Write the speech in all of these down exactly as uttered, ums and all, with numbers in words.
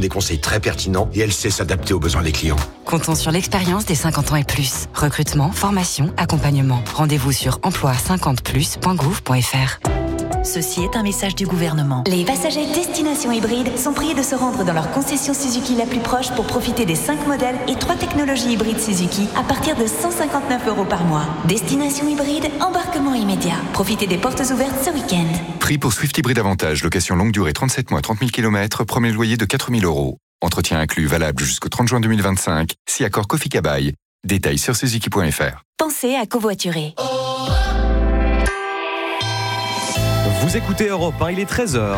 des conseils très pertinents et elle sait s'adapter aux besoins des clients. Comptons sur l'expérience des cinquante ans et plus. Recrutement, formation, accompagnement. Rendez-vous sur emploi cinquante plus point gouv point f r. Ceci est un message du gouvernement. Les passagers destination hybride sont priés de se rendre dans leur concession Suzuki la plus proche pour profiter des cinq modèles et trois technologies hybrides Suzuki à partir de cent cinquante-neuf euros par mois. Destination hybride, embarquement immédiat. Profitez des portes ouvertes ce week-end. Prix pour Swift Hybride Avantage, location longue durée trente-sept mois, trente mille kilomètres, premier loyer de quatre mille euros. Entretien inclus, valable jusqu'au trente juin deux mille vingt-cinq. Si accord Kofi Kabaï. Détails sur suzuki point f r. Pensez à covoiturer. Vous écoutez Europe un, il est treize heures.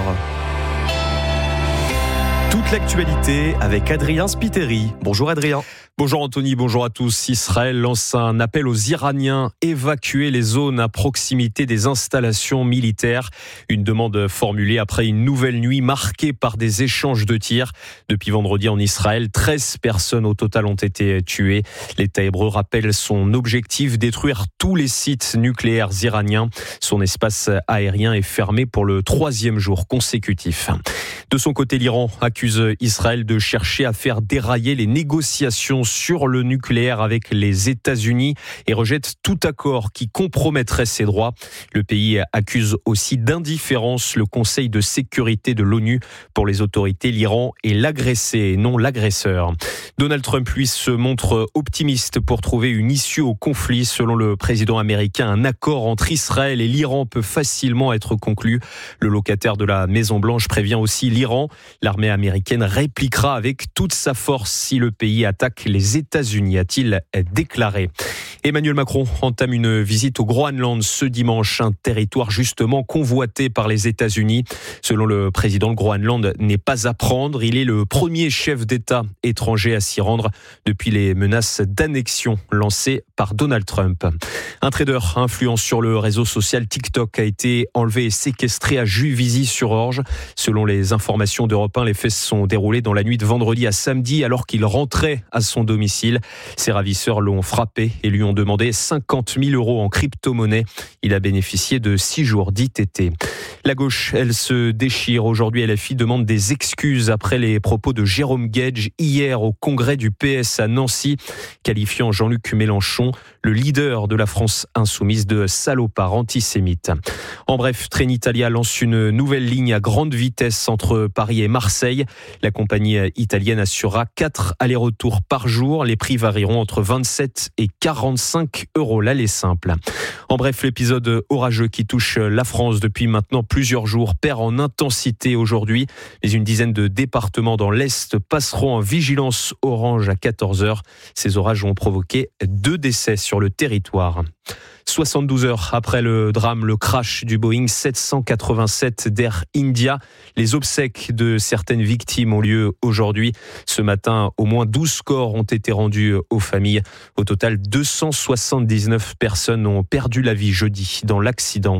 Toute l'actualité avec Adrien Spiteri. Bonjour Adrien. Bonjour Anthony, bonjour à tous. Israël lance un appel aux Iraniens, évacuer les zones à proximité des installations militaires. Une demande formulée après une nouvelle nuit marquée par des échanges de tirs. Depuis vendredi en Israël, treize personnes au total ont été tuées. L'État hébreu rappelle son objectif, détruire tous les sites nucléaires iraniens. Son espace aérien est fermé pour le troisième jour consécutif. De son côté, l'Iran accuse Israël de chercher à faire dérailler les négociations sur le nucléaire avec les États-Unis et rejette tout accord qui compromettrait ses droits. Le pays accuse aussi d'indifférence le Conseil de sécurité de l'ONU. Pour les autorités, l'Iran est l'agressé et non l'agresseur. Donald Trump, lui, se montre optimiste pour trouver une issue au conflit. Selon le président américain, un accord entre Israël et l'Iran peut facilement être conclu. Le locataire de la Maison-Blanche prévient aussi l'Iran. L'armée américaine répliquera avec toute sa force si le pays attaque les États-Unis, a-t-il déclaré. Emmanuel Macron entame une visite au Groenland ce dimanche, un territoire justement convoité par les États-Unis. Selon le président, le Groenland n'est pas à prendre. Il est le premier chef d'État étranger à s'y rendre depuis les menaces d'annexion lancées par Donald Trump. Un trader influent sur le réseau social TikTok a été enlevé et séquestré à Juvisy-sur-Orge. Selon les informations d'Europe un, les faits se sont déroulés dans la nuit de vendredi à samedi alors qu'il rentrait à son domicile. Ses ravisseurs l'ont frappé et lui ont demandé cinquante mille euros en crypto-monnaie. Il a bénéficié de six jours d'I T T. La gauche, elle se déchire. Aujourd'hui, L F I demande des excuses après les propos de Jérôme Guedj hier au congrès du P S à Nancy, qualifiant Jean-Luc Mélenchon, le leader de la France insoumise, de salopard antisémite. En bref, Trenitalia lance une nouvelle ligne à grande vitesse entre Paris et Marseille. La compagnie italienne assurera quatre allers-retours par jour. Les prix varieront entre vingt-sept et quarante-cinq euros l'aller simple. En bref, l'épisode orageux qui touche la France depuis maintenant plusieurs jours perd en intensité aujourd'hui. Mais une dizaine de départements dans l'Est passeront en vigilance orange à quatorze heures. Ces orages ont provoqué deux décès sur le territoire. soixante-douze heures après le drame, le crash du Boeing sept cent quatre-vingt-sept d'Air India. Les obsèques de certaines victimes ont lieu aujourd'hui. Ce matin, au moins douze corps ont été rendus aux familles. Au total, deux cent soixante-dix-neuf personnes ont perdu la vie jeudi dans l'accident.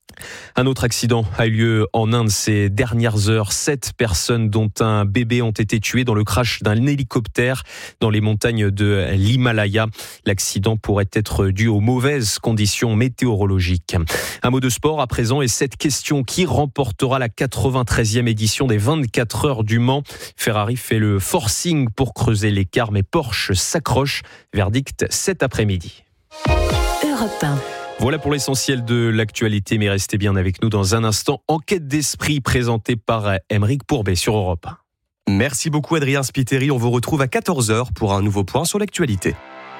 Un autre accident a eu lieu en Inde ces dernières heures. Sept personnes, dont un bébé, ont été tuées dans le crash d'un hélicoptère dans les montagnes de l'Himalaya. L'accident pourrait être dû aux mauvaises conditions météorologiques. Un mot de sport à présent et cette question: qui remportera la quatre-vingt-treizième édition des vingt-quatre heures du Mans? Ferrari fait le forcing pour creuser l'écart, mais Porsche s'accroche. Verdict cet après-midi. Europe un. Voilà pour l'essentiel de l'actualité, mais restez bien avec nous dans un instant. Enquête d'esprit présentée par Aymeric Pourbet sur Europe un. Merci beaucoup Adrien Spiteri. On vous retrouve à quatorze heures pour un nouveau point sur l'actualité.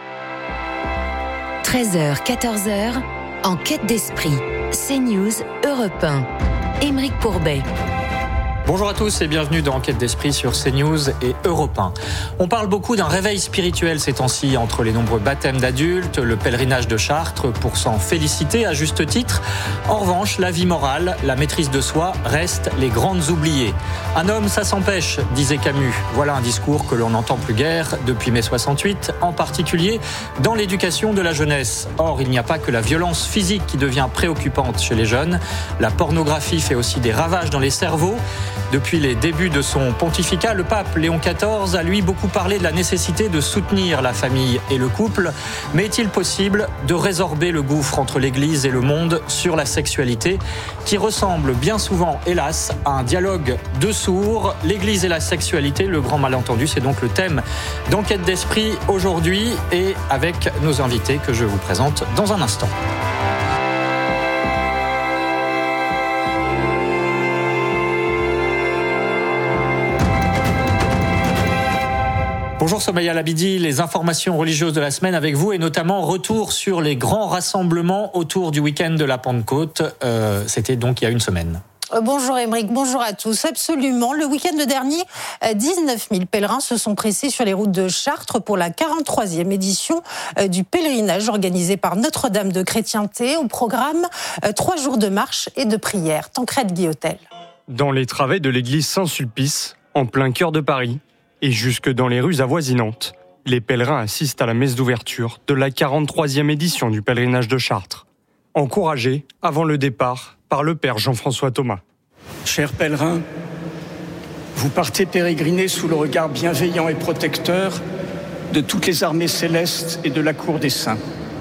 treize heures, quatorze heures, Enquête d'esprit. CNews, Europe un. Aymeric Pourbet. Bonjour à tous et bienvenue dans Enquête d'esprit sur CNews et Europe un. On parle beaucoup d'un réveil spirituel ces temps-ci entre les nombreux baptêmes d'adultes, le pèlerinage de Chartres pour s'en féliciter à juste titre. En revanche, la vie morale, la maîtrise de soi restent les grandes oubliées. Un homme, ça s'empêche, disait Camus. Voilà un discours que l'on n'entend plus guère depuis mai soixante-huit, en particulier dans l'éducation de la jeunesse. Or, il n'y a pas que la violence physique qui devient préoccupante chez les jeunes. La pornographie fait aussi des ravages dans les cerveaux. Depuis les débuts de son pontificat, le pape Léon quatorze a lui beaucoup parlé de la nécessité de soutenir la famille et le couple. Mais est-il possible de résorber le gouffre entre l'Église et le monde sur la sexualité, qui ressemble bien souvent, hélas, à un dialogue de sourds? L'Église et la sexualité, le grand malentendu, c'est donc le thème d'Enquête d'Esprit aujourd'hui, et avec nos invités que je vous présente dans un instant. Bonjour Somaya Labidi, les informations religieuses de la semaine avec vous, et notamment retour sur les grands rassemblements autour du week-end de la Pentecôte. Euh, c'était donc il y a une semaine. Bonjour Émeric, bonjour à tous. Absolument, le week-end dernier, dix-neuf mille pèlerins se sont pressés sur les routes de Chartres pour la quarante-troisième édition du pèlerinage organisé par Notre-Dame de Chrétienté. Au programme, trois jours de marche et de prière. Tancrède Guillotel. Dans les travées de l'église Saint-Sulpice, en plein cœur de Paris, et jusque dans les rues avoisinantes, les pèlerins assistent à la messe d'ouverture de la quarante-troisième édition du pèlerinage de Chartres. Encouragés, avant le départ, par le père Jean-François Thomas. Chers pèlerins, vous partez pérégriner sous le regard bienveillant et protecteur de toutes les armées célestes et de la cour des saints.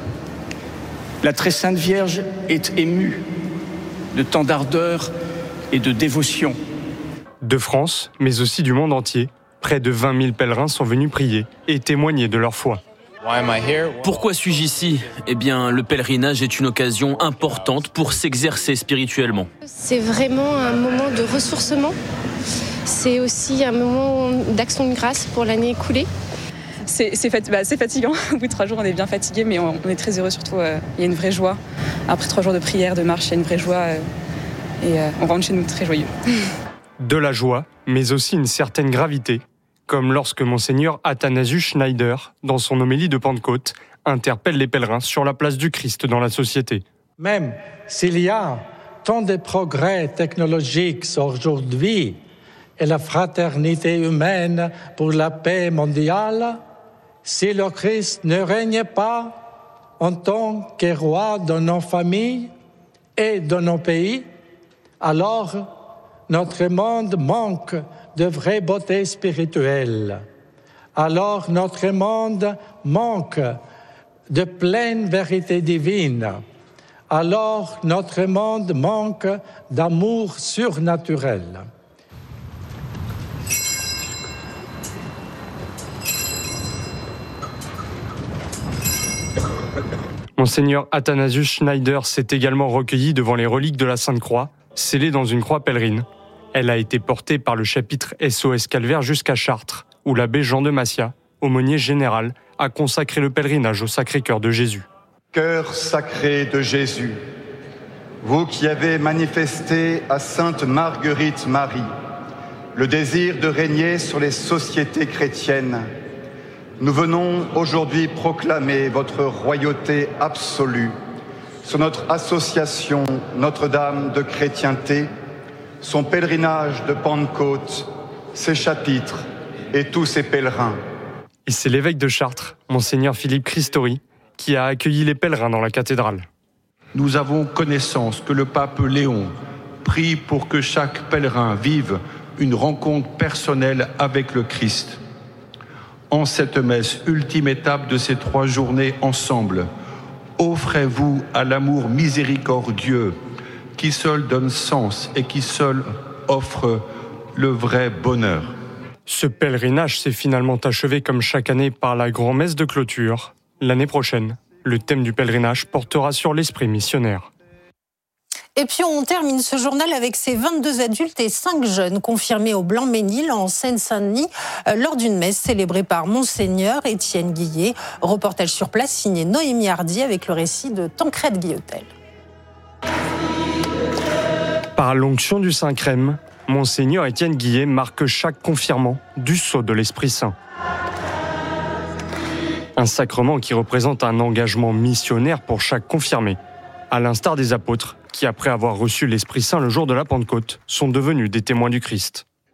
La très sainte Vierge est émue de tant d'ardeur et de dévotion. De France, mais aussi du monde entier, près de vingt mille pèlerins sont venus prier et témoigner de leur foi. Pourquoi suis-je ici ? Eh bien, le pèlerinage est une occasion importante pour s'exercer spirituellement. C'est vraiment un moment de ressourcement. C'est aussi un moment d'action de grâce pour l'année écoulée. C'est, c'est, fat- bah, c'est fatigant. Au bout de trois jours, on est bien fatigué, mais on, on est très heureux. Surtout, euh, il y a une vraie joie. Après trois jours de prière, de marche, il y a une vraie joie. Euh, et euh, on rentre chez nous très joyeux. De la joie, mais aussi une certaine gravité, comme lorsque Monseigneur Athanasius Schneider, dans son homélie de Pentecôte, interpelle les pèlerins sur la place du Christ dans la société. Même s'il y a tant de progrès technologiques aujourd'hui et la fraternité humaine pour la paix mondiale, si le Christ ne règne pas en tant que roi de nos familles et de nos pays, alors notre monde manque de vraie beauté spirituelle. Alors notre monde manque de pleine vérité divine. Alors notre monde manque d'amour surnaturel. Monseigneur Athanasius Schneider s'est également recueilli devant les reliques de la Sainte Croix, scellées dans une croix pèlerine. Elle a été portée par le chapitre S O S Calvaire jusqu'à Chartres, où l'abbé Jean de Massiat, aumônier général, a consacré le pèlerinage au Sacré-Cœur de Jésus. Cœur sacré de Jésus, vous qui avez manifesté à Sainte Marguerite Marie le désir de régner sur les sociétés chrétiennes, nous venons aujourd'hui proclamer votre royauté absolue sur notre association Notre-Dame de Chrétienté, son pèlerinage de Pentecôte, ses chapitres et tous ses pèlerins. Et c'est l'évêque de Chartres, Monseigneur Philippe Christori, qui a accueilli les pèlerins dans la cathédrale. Nous avons connaissance que le pape Léon prie pour que chaque pèlerin vive une rencontre personnelle avec le Christ. En cette messe, ultime étape de ces trois journées ensemble, offrez-vous à l'amour miséricordieux qui seul donne sens et qui seul offre le vrai bonheur. Ce pèlerinage s'est finalement achevé comme chaque année par la grand-messe de clôture. L'année prochaine, le thème du pèlerinage portera sur l'esprit missionnaire. Et puis on termine ce journal avec ces vingt-deux adultes et cinq jeunes confirmés au Blanc-Ménil en Seine-Saint-Denis lors d'une messe célébrée par Monseigneur Étienne Guillet. Reportage sur place signé Noémie Hardy avec le récit de Tancrède Guillotel. Par l'onction du Saint-Crème, Monseigneur Étienne Guillet marque chaque confirmant du sceau de l'Esprit Saint. Un sacrement qui représente un engagement missionnaire pour chaque confirmé, à l'instar des apôtres qui, après avoir reçu l'Esprit Saint le jour de la Pentecôte, sont devenus des témoins du Christ.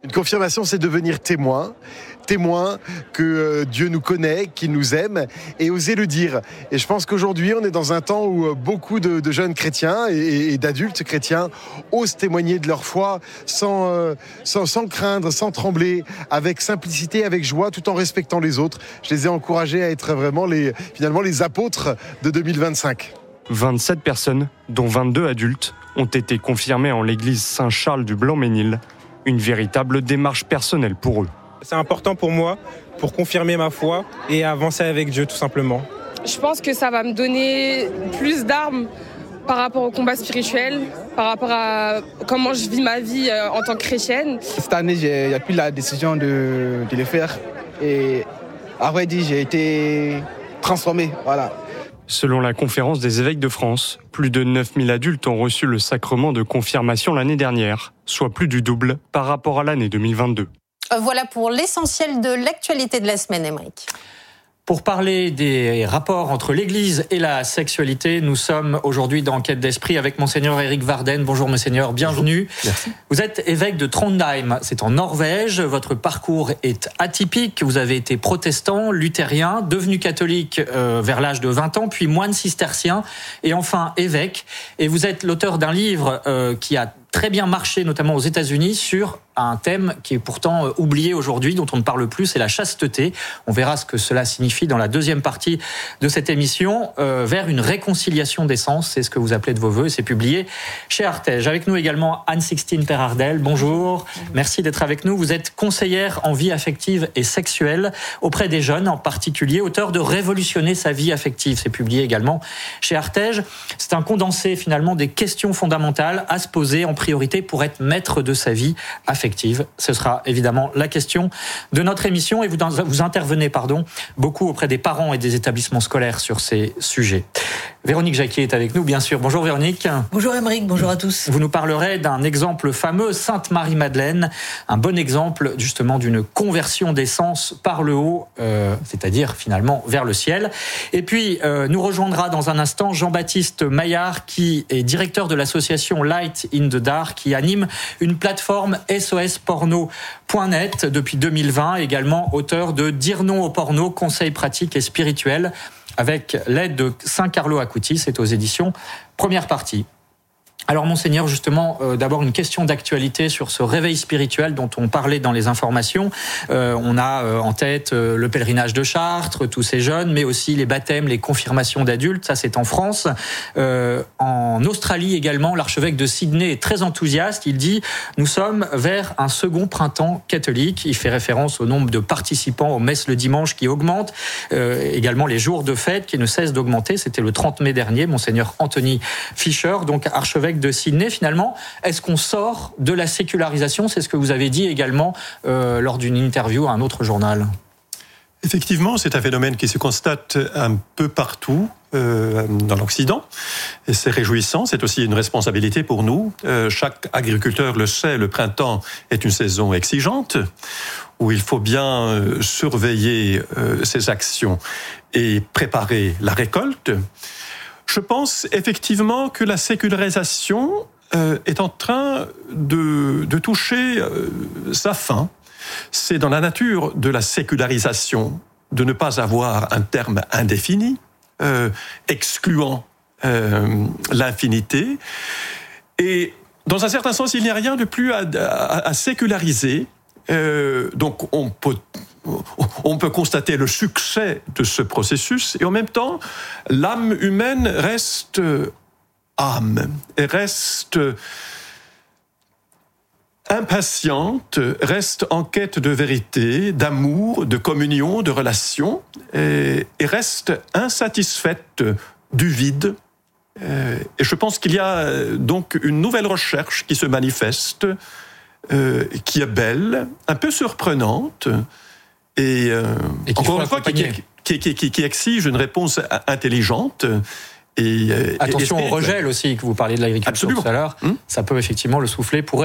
Une confirmation, c'est devenir témoin. Témoin que euh, Dieu nous connaît, qu'il nous aime, et oser le dire. Et je pense qu'aujourd'hui, on est dans un temps où euh, beaucoup de, de jeunes chrétiens et, et d'adultes chrétiens osent témoigner de leur foi sans, euh, sans, sans craindre, sans trembler, avec simplicité, avec joie, tout en respectant les autres. Je les ai encouragés à être vraiment les, finalement les apôtres de deux mille vingt-cinq. vingt-sept personnes, dont vingt-deux adultes, ont été confirmées en l'église Saint-Charles du Blanc-Ménil. Une véritable démarche personnelle pour eux. C'est important pour moi, pour confirmer ma foi et avancer avec Dieu tout simplement. Je pense que ça va me donner plus d'armes par rapport au combat spirituel, par rapport à comment je vis ma vie en tant que chrétienne. Cette année, il n'y a plus la décision de, de le faire. Et à vrai dire, j'ai été transformé. Voilà. Selon la conférence des évêques de France, plus de neuf mille adultes ont reçu le sacrement de confirmation l'année dernière, soit plus du double par rapport à l'année deux mille vingt-deux. Voilà pour l'essentiel de l'actualité de la semaine, Émeric. Pour parler des rapports entre l'Église et la sexualité, nous sommes aujourd'hui dans Enquête d'Esprit avec Monseigneur Éric Varden. Bonjour Monseigneur, bienvenue. Merci. Vous êtes évêque de Trondheim, c'est en Norvège. Votre parcours est atypique. Vous avez été protestant, luthérien, devenu catholique euh, vers l'âge de vingt ans, puis moine cistercien et enfin évêque. Et vous êtes l'auteur d'un livre euh, qui a très bien marché, notamment aux États-Unis, sur un thème qui est pourtant oublié aujourd'hui, dont on ne parle plus, c'est la chasteté. On verra ce que cela signifie dans la deuxième partie de cette émission, euh, vers une réconciliation des sens. C'est ce que vous appelez de vos voeux et c'est publié chez Artege. Avec nous également Anne-Sixtine Perardel. Bonjour. Merci d'être avec nous. Vous êtes conseillère en vie affective et sexuelle auprès des jeunes, en particulier, auteur de Révolutionner sa vie affective. C'est publié également chez Artege. C'est un condensé finalement des questions fondamentales à se poser en priorité pour être maître de sa vie affective. Ce sera évidemment la question de notre émission et vous, vous intervenez pardon, beaucoup auprès des parents et des établissements scolaires sur ces sujets. Véronique Jacquier est avec nous, bien sûr. Bonjour Véronique. Bonjour Émeric, bonjour à tous. Vous nous parlerez d'un exemple fameux, Sainte Marie-Madeleine, un bon exemple justement d'une conversion des sens par le haut, euh, c'est-à-dire finalement vers le ciel. Et puis euh, nous rejoindra dans un instant Jean-Baptiste Maillard, qui est directeur de l'association Light in the Dark, qui anime une plateforme S O S porno point net depuis deux mille vingt, également auteur de Dire non au porno, conseils pratiques et spirituels, avec l'aide de Saint Carlo Acutis, c'est aux éditions Première Partie. Alors Monseigneur, justement, euh, d'abord une question d'actualité sur ce réveil spirituel dont on parlait dans les informations. Euh, on a euh, en tête euh, le pèlerinage de Chartres, tous ces jeunes, mais aussi les baptêmes, les confirmations d'adultes, ça c'est en France. Euh, en Australie également, l'archevêque de Sydney est très enthousiaste. Il dit « Nous sommes vers un second printemps catholique ». Il fait référence au nombre de participants aux messes le dimanche qui augmente, euh, également les jours de fête qui ne cessent d'augmenter. C'était le trente mai dernier, Monseigneur Anthony Fischer, donc archevêque de Sydney. Finalement, est-ce qu'on sort de la sécularisation ? C'est ce que vous avez dit également euh, lors d'une interview à un autre journal. Effectivement, c'est un phénomène qui se constate un peu partout euh, dans l'Occident. Et c'est réjouissant, c'est aussi une responsabilité pour nous. Euh, chaque agriculteur le sait, le printemps est une saison exigeante où il faut bien euh, surveiller euh, ses actions et préparer la récolte. Je pense effectivement que la sécularisation euh, est en train de, de toucher euh, sa fin. C'est dans la nature de la sécularisation de ne pas avoir un terme indéfini, euh, excluant euh, l'infinité. Et dans un certain sens, il n'y a rien de plus à, à, à séculariser. Euh, donc on peut... On peut constater le succès de ce processus et en même temps, l'âme humaine reste âme et reste impatiente, reste en quête de vérité, d'amour, de communion, de relation et, et reste insatisfaite du vide. Et je pense qu'il y a donc une nouvelle recherche qui se manifeste, euh, qui est belle, un peu surprenante, Et, euh, et encore une fois, qui, qui, qui, qui, qui exige une réponse intelligente. Et, Attention et, et au regel aussi, que vous parliez de l'agriculture tout à l'heure. Hum? Ça peut effectivement, le soufflet pourrait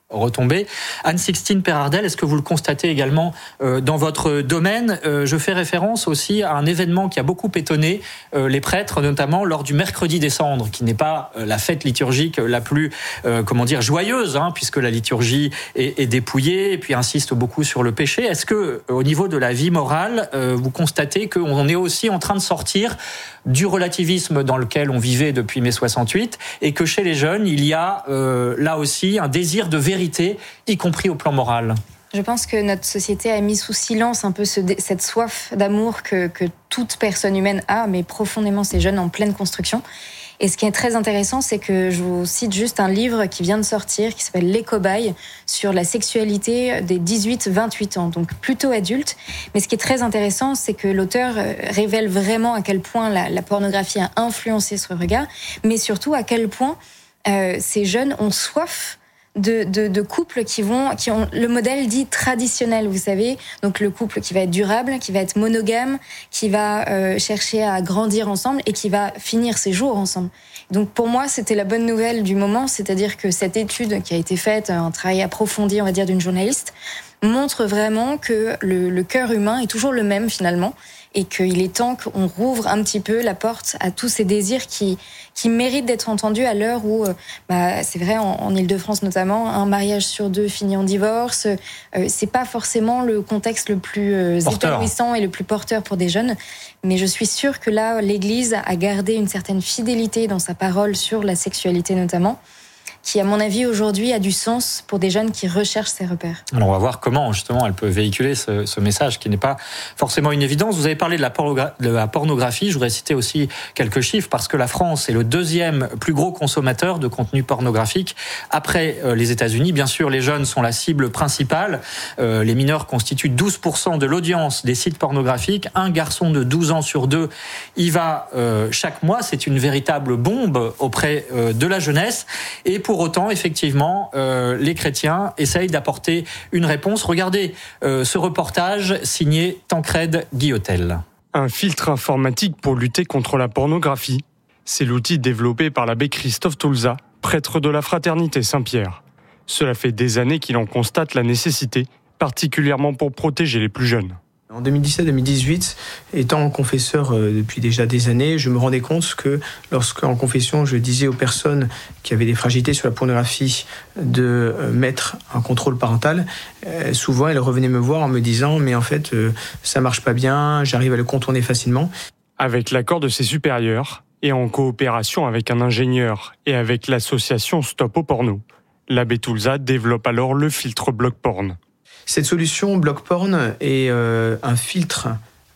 retombées. Anne-Sixtine Perardel, est-ce que vous le constatez également euh, dans votre domaine ? euh, Je fais référence aussi à un événement qui a beaucoup étonné euh, les prêtres, notamment lors du mercredi des cendres, qui n'est pas euh, la fête liturgique la plus, euh, comment dire, joyeuse, hein, puisque la liturgie est, est dépouillée et puis insiste beaucoup sur le péché. Est-ce que, au niveau de la vie morale, euh, vous constatez qu'on est aussi en train de sortir du relativisme dans lequel on vivait depuis mai soixante-huit et que chez les jeunes, il y a euh, là aussi un désir de vérité, y compris au plan moral? Je pense que notre société a mis sous silence un peu ce, cette soif d'amour que, que toute personne humaine a, mais profondément ces jeunes en pleine construction. Et ce qui est très intéressant, c'est que je vous cite juste un livre qui vient de sortir, qui s'appelle Les Cobayes, sur la sexualité des dix-huit vingt-huit ans, donc plutôt adultes. Mais ce qui est très intéressant, c'est que l'auteur révèle vraiment à quel point la, la pornographie a influencé ce regard, mais surtout à quel point euh, ces jeunes ont soif De, de, de couples qui vont, qui ont le modèle dit traditionnel, vous savez, donc le couple qui va être durable, qui va être monogame, qui va euh, chercher à grandir ensemble et qui va finir ses jours ensemble. Donc pour moi, c'était la bonne nouvelle du moment, c'est-à-dire que cette étude qui a été faite, un travail approfondi, on va dire, d'une journaliste, montre vraiment que le, le cœur humain est toujours le même finalement, et qu'il est temps qu'on rouvre un petit peu la porte à tous ces désirs qui, qui méritent d'être entendus à l'heure où, bah, c'est vrai, en, en Île-de-France notamment, un mariage sur deux finit en divorce. Euh, c'est pas forcément le contexte le plus euh, épanouissant et le plus porteur pour des jeunes. Mais je suis sûre que là, l'Église a gardé une certaine fidélité dans sa parole sur la sexualité notamment, qui, à mon avis, aujourd'hui, a du sens pour des jeunes qui recherchent ces repères. Alors, on va voir comment, justement, elle peut véhiculer ce, ce message qui n'est pas forcément une évidence. Vous avez parlé de la, pornogra- de la pornographie. Je voudrais citer aussi quelques chiffres, parce que la France est le deuxième plus gros consommateur de contenu pornographique après euh, les États-Unis. Bien sûr, les jeunes sont la cible principale. Euh, les mineurs constituent douze pour cent de l'audience des sites pornographiques. Un garçon de douze ans sur deux y va euh, chaque mois. C'est une véritable bombe auprès euh, de la jeunesse. Et pour autant, effectivement, euh, les chrétiens essayent d'apporter une réponse. Regardez euh, ce reportage signé Tancred Guillotel. Un filtre informatique pour lutter contre la pornographie. C'est l'outil développé par l'abbé Christophe Toulza, prêtre de la Fraternité Saint-Pierre. Cela fait des années qu'il en constate la nécessité, particulièrement pour protéger les plus jeunes. En deux mille dix-sept deux mille dix-huit, étant confesseur depuis déjà des années, je me rendais compte que lorsqu'en confession, je disais aux personnes qui avaient des fragilités sur la pornographie de mettre un contrôle parental, souvent elles revenaient me voir en me disant « mais en fait, ça marche pas bien, j'arrive à le contourner facilement ». Avec l'accord de ses supérieurs et en coopération avec un ingénieur et avec l'association Stop au porno, l'abbé Toulza développe alors le filtre BlockPorn. Cette solution BlockPorn est euh, un filtre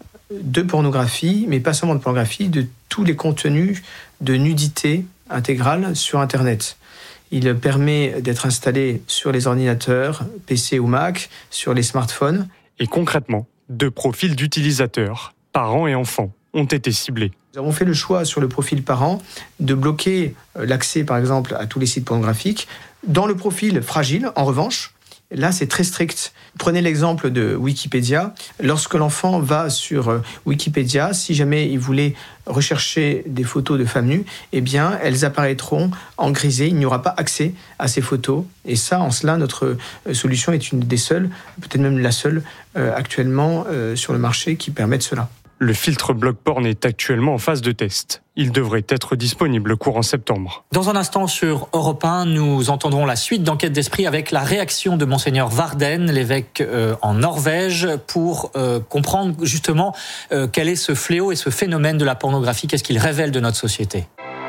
de pornographie, mais pas seulement de pornographie, de tous les contenus de nudité intégrale sur Internet. Il permet d'être installé sur les ordinateurs, P C ou Mac, sur les smartphones. Et concrètement, deux profils d'utilisateurs, parents et enfants, ont été ciblés. Nous avons fait le choix sur le profil parent de bloquer l'accès, par exemple, à tous les sites pornographiques. Dans le profil fragile, en revanche, là, c'est très strict. Prenez l'exemple de Wikipédia. Lorsque l'enfant va sur Wikipédia, si jamais il voulait rechercher des photos de femmes nues, eh bien, elles apparaîtront en grisé. Il n'y aura pas accès à ces photos. Et ça, en cela, notre solution est une des seules, peut-être même la seule, euh, actuellement euh, sur le marché qui permette cela. Le filtre BlockPorn est actuellement en phase de test. Il devrait être disponible courant septembre. Dans un instant sur Europe un, nous entendrons la suite d'Enquête d'Esprit avec la réaction de Monseigneur Varden, l'évêque euh, en Norvège, pour euh, comprendre justement euh, quel est ce fléau et ce phénomène de la pornographie, qu'est-ce qu'il révèle de notre société.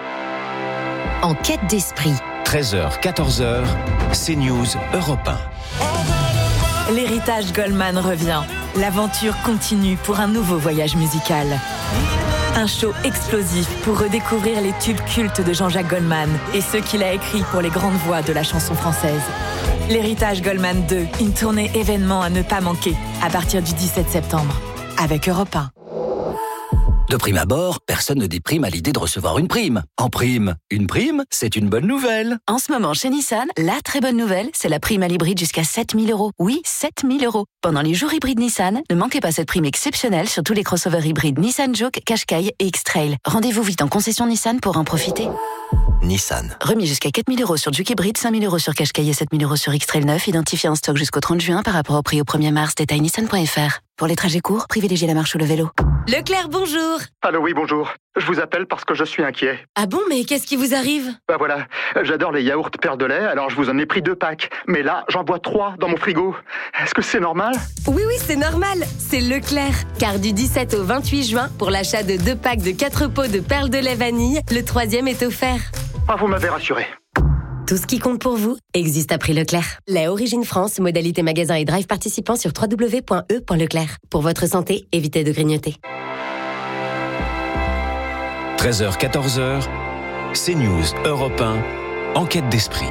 Enquête d'Esprit. treize heures, quatorze heures, CNews Europe un. L'héritage Goldman revient. L'aventure continue pour un nouveau voyage musical. Un show explosif pour redécouvrir les tubes cultes de Jean-Jacques Goldman et ceux qu'il a écrits pour les grandes voix de la chanson française. L'héritage Goldman deux, une tournée événement à ne pas manquer à partir du dix-sept septembre avec Europe un. De prime abord, personne ne déprime à l'idée de recevoir une prime. En prime, une prime, c'est une bonne nouvelle. En ce moment, chez Nissan, la très bonne nouvelle, c'est la prime à l'hybride jusqu'à sept mille euros. Oui, sept mille euros. Pendant les jours hybrides Nissan, ne manquez pas cette prime exceptionnelle sur tous les crossovers hybrides Nissan Juke, Qashqai et X-Trail. Rendez-vous vite en concession Nissan pour en profiter. Nissan. Remis jusqu'à quatre mille euros sur Juke hybride, cinq mille euros sur Qashqai et sept mille euros sur X-Trail neuf, identifié en stock jusqu'au trente juin par rapport au prix au premier mars. Détail nissan point f r. Pour les trajets courts, privilégiez la marche ou le vélo. Leclerc, bonjour. Allô, oui, bonjour. Je vous appelle parce que je suis inquiet. Ah bon, mais qu'est-ce qui vous arrive? Bah voilà, j'adore les yaourts Père de lait, alors je vous en ai pris deux packs. Mais là, j'en bois trois dans mon frigo. Est-ce que c'est normal? Oui, oui, c'est normal. C'est Leclerc. Car du dix-sept au vingt-huit juin, pour l'achat de deux packs de quatre pots de perles de lait vanille, le troisième est offert. Ah, vous m'avez rassuré. Tout ce qui compte pour vous existe à prix Leclerc. Lait Origine France, modalité magasin et drive participant sur w w w point e point leclerc. Pour votre santé, évitez de grignoter. treize heures quatorze heures, CNews Europe un, Enquête d'esprit.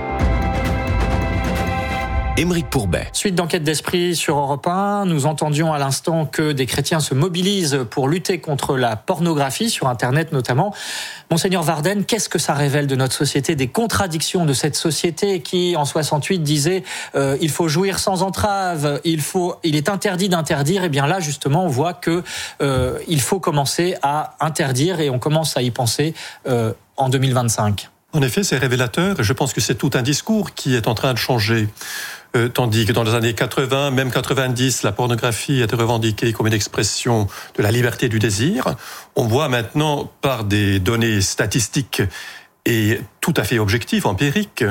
Aymeric Pourbet. Suite d'enquête d'esprit sur Europe un, nous entendions à l'instant que des chrétiens se mobilisent pour lutter contre la pornographie sur Internet notamment. Monseigneur Varden, qu'est-ce que ça révèle de notre société, des contradictions de cette société qui, en soixante-huit, disait euh, il faut jouir sans entrave, il faut, il est interdit d'interdire. Et bien là, justement, on voit que euh, il faut commencer à interdire et on commence à y penser euh, en deux mille vingt-cinq. En effet, c'est révélateur et je pense que c'est tout un discours qui est en train de changer. Euh, tandis que dans les années quatre-vingts, même quatre-vingt-dix, la pornographie était revendiquée comme une expression de la liberté du désir. On voit maintenant, par des données statistiques et tout à fait objectives, empiriques,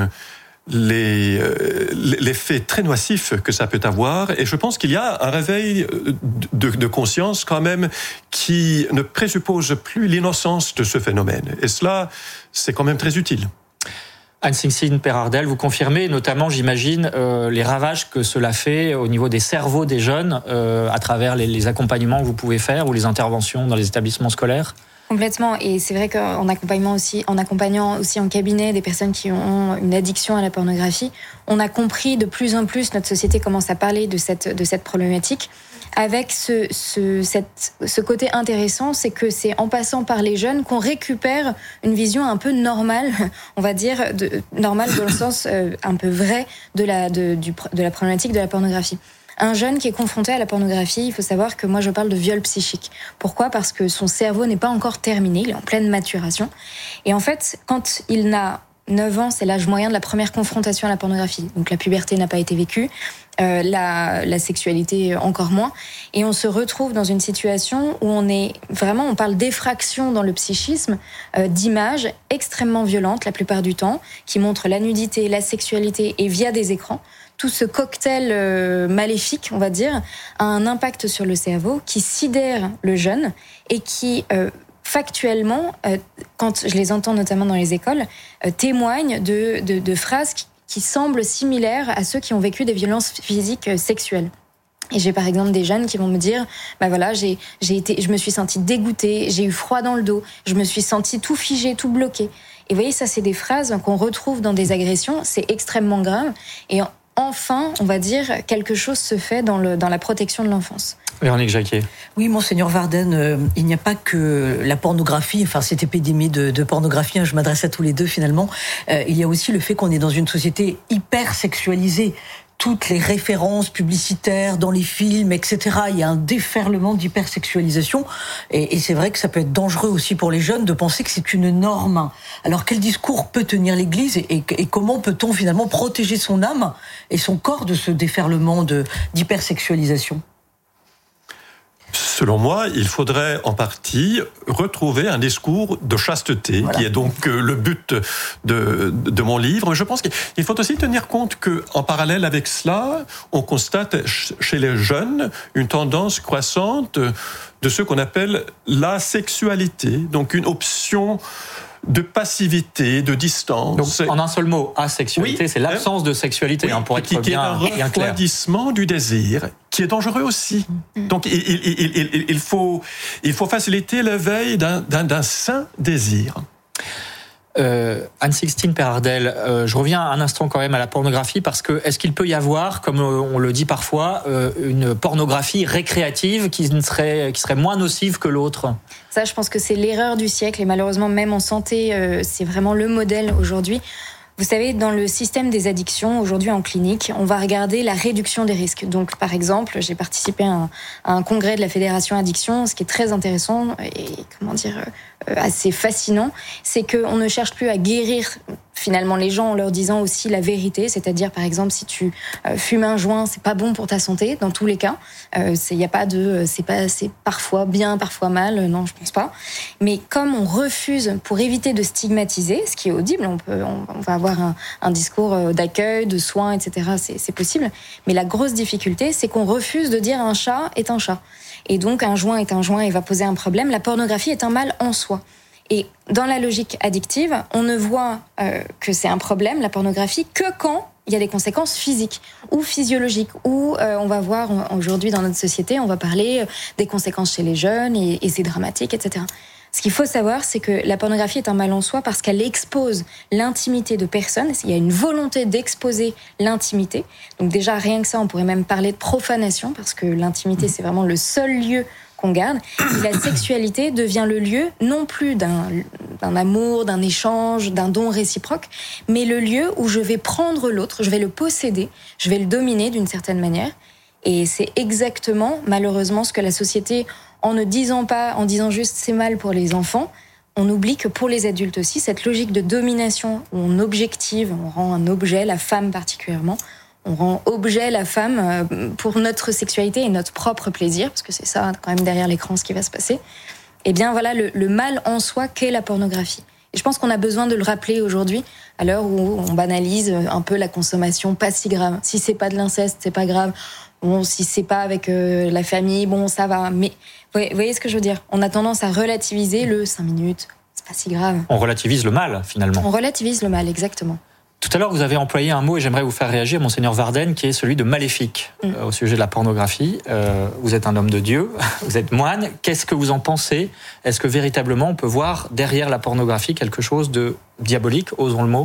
les, euh, l'effet très nocif que ça peut avoir. Et je pense qu'il y a un réveil de, de conscience quand même qui ne présuppose plus l'innocence de ce phénomène. Et cela, c'est quand même très utile. Anne Sixine, Père Ardel, vous confirmez notamment, j'imagine, euh, les ravages que cela fait au niveau des cerveaux des jeunes euh, à travers les, les accompagnements que vous pouvez faire ou les interventions dans les établissements scolaires? Complètement, et c'est vrai qu'en accompagnement aussi, en accompagnant aussi en cabinet des personnes qui ont une addiction à la pornographie, on a compris de plus en plus, notre société commence à parler de cette, de cette problématique, avec ce, ce, cette, ce côté intéressant, c'est que c'est en passant par les jeunes qu'on récupère une vision un peu normale, on va dire, de, normale dans le sens euh, un peu vrai de la, de, du, de la problématique de la pornographie. Un jeune qui est confronté à la pornographie, il faut savoir que moi je parle de viol psychique. Pourquoi ? Parce que son cerveau n'est pas encore terminé, il est en pleine maturation. Et en fait, quand il n'a neuf ans, c'est l'âge moyen de la première confrontation à la pornographie. Donc la puberté n'a pas été vécue, euh, la, la sexualité encore moins. Et on se retrouve dans une situation où on est vraiment, on parle d'effraction dans le psychisme, euh, d'images extrêmement violentes la plupart du temps, qui montrent la nudité, la sexualité et via des écrans. Tout ce cocktail euh, maléfique, on va dire, a un impact sur le cerveau qui sidère le jeune et qui... Euh, factuellement, euh, quand je les entends notamment dans les écoles, euh, témoignent de, de, de phrases qui, qui semblent similaires à ceux qui ont vécu des violences physiques euh, sexuelles. Et j'ai par exemple des jeunes qui vont me dire, bah voilà, j'ai, j'ai été, je me suis sentie dégoûtée, j'ai eu froid dans le dos, je me suis sentie tout figée, tout bloquée. Et vous voyez, ça c'est des phrases qu'on retrouve dans des agressions, c'est extrêmement grave. Et enfin, on va dire, quelque chose se fait dans, le, dans la protection de l'enfance. Véronique Jacquet. Oui, Monseigneur Varden, euh, il n'y a pas que la pornographie, enfin cette épidémie de, de pornographie, hein, je m'adresse à tous les deux finalement, euh, il y a aussi le fait qu'on est dans une société hyper sexualisée. Toutes les références publicitaires dans les films, et cetera. Il y a un déferlement d'hypersexualisation. Et, et c'est vrai que ça peut être dangereux aussi pour les jeunes de penser que c'est une norme. Alors quel discours peut tenir l'Église et, et, et comment peut-on finalement protéger son âme et son corps de ce déferlement de, d'hypersexualisation ? Selon moi, il faudrait en partie retrouver un discours de chasteté, voilà. Qui est donc le but de, de mon livre. Je pense qu'il faut aussi tenir compte qu'en parallèle avec cela, on constate chez les jeunes une tendance croissante de ce qu'on appelle la sexualité, donc une option de passivité, de distance. Donc, en un seul mot, asexualité, oui, c'est l'absence de sexualité, oui, hein, pour être qui, qui bien, bien clair. Un refroidissement du désir, qui est dangereux aussi. Mmh. Donc, il, il, il, il, il, faut, il faut faciliter l'éveil d'un, d'un, d'un sain désir. Euh, Anne-Sixtine Perardel, euh, je reviens un instant quand même à la pornographie parce que est-ce qu'il peut y avoir, comme on le dit parfois, euh, une pornographie récréative qui ne serait qui serait moins nocive que l'autre? Ça, je pense que c'est l'erreur du siècle et malheureusement même en santé, euh, c'est vraiment le modèle aujourd'hui. Vous savez, dans le système des addictions, aujourd'hui en clinique, on va regarder la réduction des risques. Donc, par exemple, j'ai participé à un, à un congrès de la Fédération Addiction. Ce qui est très intéressant et, comment dire, euh, assez fascinant, c'est qu'on ne cherche plus à guérir finalement les gens en leur disant aussi la vérité. C'est-à-dire, par exemple, si tu euh, fumes un joint, c'est pas bon pour ta santé, dans tous les cas. Euh, c'est, y a pas de, c'est pas, c'est parfois bien, parfois mal. Non, je pense pas. Mais comme on refuse, pour éviter de stigmatiser, ce qui est audible, on peut, on, on va avoir Un, un discours d'accueil, de soins, et cetera. C'est, c'est possible. Mais la grosse difficulté, c'est qu'on refuse de dire un chat est un chat. Et donc, un joint est un joint et va poser un problème. La pornographie est un mal en soi. Et dans la logique addictive, on ne voit euh, que c'est un problème, la pornographie, que quand il y a des conséquences physiques ou physiologiques, où euh, on va voir aujourd'hui dans notre société, on va parler des conséquences chez les jeunes et, et c'est dramatique, et cetera. Ce qu'il faut savoir, c'est que la pornographie est un mal en soi parce qu'elle expose l'intimité de personnes. Il y a une volonté d'exposer l'intimité. Donc déjà, rien que ça, on pourrait même parler de profanation parce que l'intimité, c'est vraiment le seul lieu qu'on garde. Et la sexualité devient le lieu, non plus d'un, d'un amour, d'un échange, d'un don réciproque, mais le lieu où je vais prendre l'autre, je vais le posséder, je vais le dominer d'une certaine manière. Et c'est exactement, malheureusement, ce que la société, en ne disant pas, en disant juste c'est mal pour les enfants, on oublie que pour les adultes aussi, cette logique de domination où on objective, on rend un objet, la femme particulièrement, on rend objet la femme pour notre sexualité et notre propre plaisir, parce que c'est ça quand même derrière l'écran ce qui va se passer. Eh bien voilà le, le mal en soi qu'est la pornographie. Et je pense qu'on a besoin de le rappeler aujourd'hui, à l'heure où on banalise un peu la consommation, pas si grave. Si c'est pas de l'inceste, c'est pas grave. Bon, si c'est pas avec euh, la famille, bon, ça va. Mais vous voyez ce que je veux dire? On a tendance à relativiser le cinq minutes, c'est pas si grave. On relativise le mal, finalement. On relativise le mal, exactement. Tout à l'heure, vous avez employé un mot, et j'aimerais vous faire réagir, Monseigneur Varden, qui est celui de maléfique, mmh. euh, au sujet de la pornographie. Euh, vous êtes un homme de Dieu, vous êtes moine. Qu'est-ce que vous en pensez? Est-ce que véritablement on peut voir derrière la pornographie quelque chose de diabolique, osons le mot?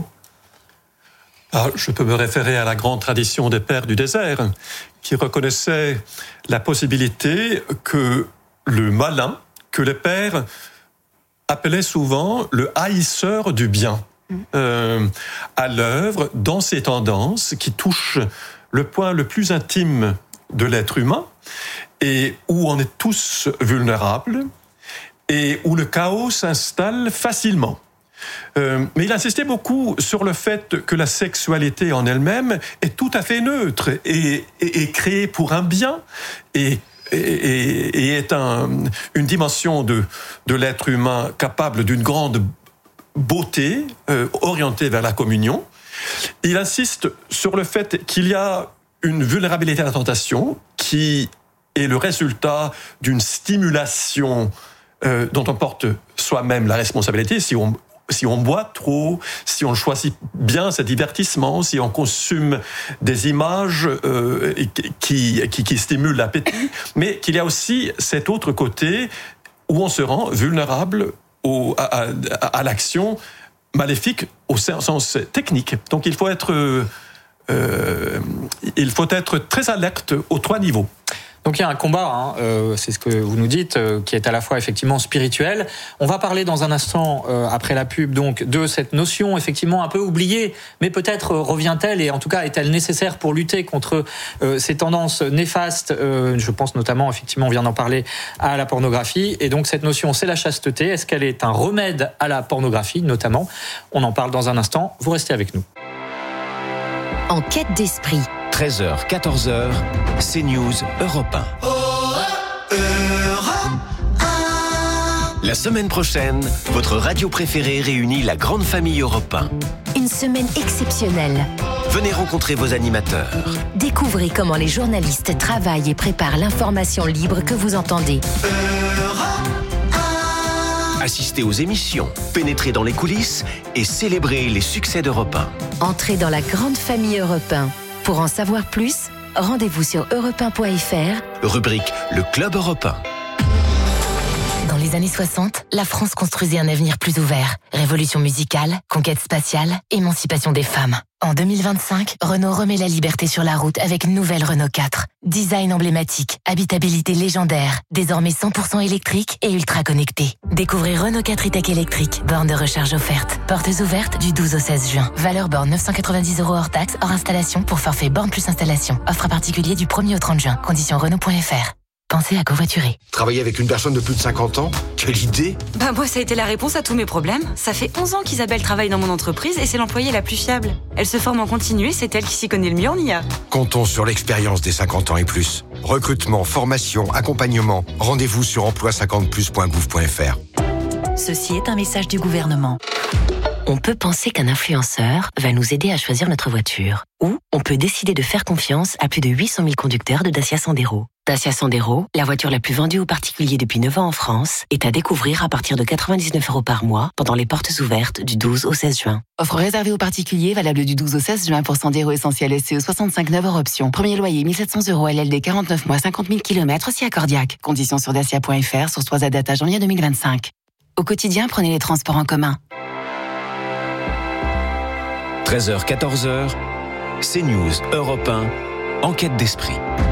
Ah, je peux me référer à la grande tradition des pères du désert, qui reconnaissaient la possibilité que le malin, que les pères appelaient souvent le haïsseur du bien, euh, à l'œuvre dans ces tendances qui touchent le point le plus intime de l'être humain et où on est tous vulnérables et où le chaos s'installe facilement. Euh, mais il insistait beaucoup sur le fait que la sexualité en elle-même est tout à fait neutre et, et, et créée pour un bien et, et, et est un, une dimension de, de l'être humain capable d'une grande beauté, euh, orientée vers la communion. Il insiste sur le fait qu'il y a une vulnérabilité à la tentation qui est le résultat d'une stimulation euh, dont on porte soi-même la responsabilité. Si on Si on boit trop, si on choisit bien ses divertissements, si on consomme des images euh, qui, qui, qui stimulent l'appétit, mais qu'il y a aussi cet autre côté où on se rend vulnérable au, à, à, à l'action maléfique au sens technique. Donc il faut être, euh, il faut être très alerte aux trois niveaux. Donc il y a un combat, hein, euh, c'est ce que vous nous dites, euh, qui est à la fois effectivement spirituel. On va parler dans un instant, euh, après la pub, donc de cette notion effectivement un peu oubliée, mais peut-être euh, revient-elle et en tout cas est-elle nécessaire pour lutter contre euh, ces tendances néfastes. Euh, je pense notamment, effectivement, on vient d'en parler, à la pornographie. Et donc cette notion, c'est la chasteté. Est-ce qu'elle est un remède à la pornographie, notamment? On en parle dans un instant. Vous restez avec nous. En quête d'esprit. treize heures, quatorze heures, CNews Europe un. La semaine prochaine, votre radio préférée réunit la grande famille Europe un. Une semaine exceptionnelle. Venez rencontrer vos animateurs. Découvrez comment les journalistes travaillent et préparent l'information libre que vous entendez. Assistez aux émissions, pénétrez dans les coulisses et célébrez les succès d'Europe un. Entrez dans la grande famille Europe un. Pour en savoir plus, rendez-vous sur europe un point f r. Rubrique Le Club Europe un. Dans les années soixante, la France construisait un avenir plus ouvert. Révolution musicale, conquête spatiale, émancipation des femmes. En deux mille vingt-cinq, Renault remet la liberté sur la route avec une nouvelle Renault quatre. Design emblématique, habitabilité légendaire, désormais cent pour cent électrique et ultra connecté. Découvrez Renault quatre e-tech électrique, borne de recharge offerte. Portes ouvertes du douze au seize juin. Valeur borne neuf cent quatre-vingt-dix euros hors taxe, hors installation pour forfait borne plus installation. Offre à particulier du premier au trente juin. Conditions Renault point F R. Pensez à covoiturer. Travailler avec une personne de plus de cinquante ans? Quelle idée! Bah moi, ça a été la réponse à tous mes problèmes. Ça fait onze ans qu'Isabelle travaille dans mon entreprise et c'est l'employée la plus fiable. Elle se forme en continu et c'est elle qui s'y connaît le mieux en I A. Comptons sur l'expérience des cinquante ans et plus. Recrutement, formation, accompagnement. Rendez-vous sur emploi cinquante plus point gouv point F R. Ceci est un message du gouvernement. On peut penser qu'un influenceur va nous aider à choisir notre voiture. Ou on peut décider de faire confiance à plus de huit cent mille conducteurs de Dacia Sandero. Dacia Sandero, la voiture la plus vendue aux particuliers depuis neuf ans en France, est à découvrir à partir de quatre-vingt-dix-neuf euros par mois pendant les portes ouvertes du douze au seize juin. Offre réservée aux particuliers, valable du douze au seize juin pour Sandero Essentiel S C E soixante-cinq neuf hors option. Premier loyer mille sept cents euros, L L D quarante-neuf mois, cinquante mille kilomètres, si accordiaque. Conditions sur dacia point F R, source trois à date à janvier deux mille vingt-cinq. Au quotidien, prenez les transports en commun. treize heures quatorze heures, CNews Europe un, Enquête d'esprit.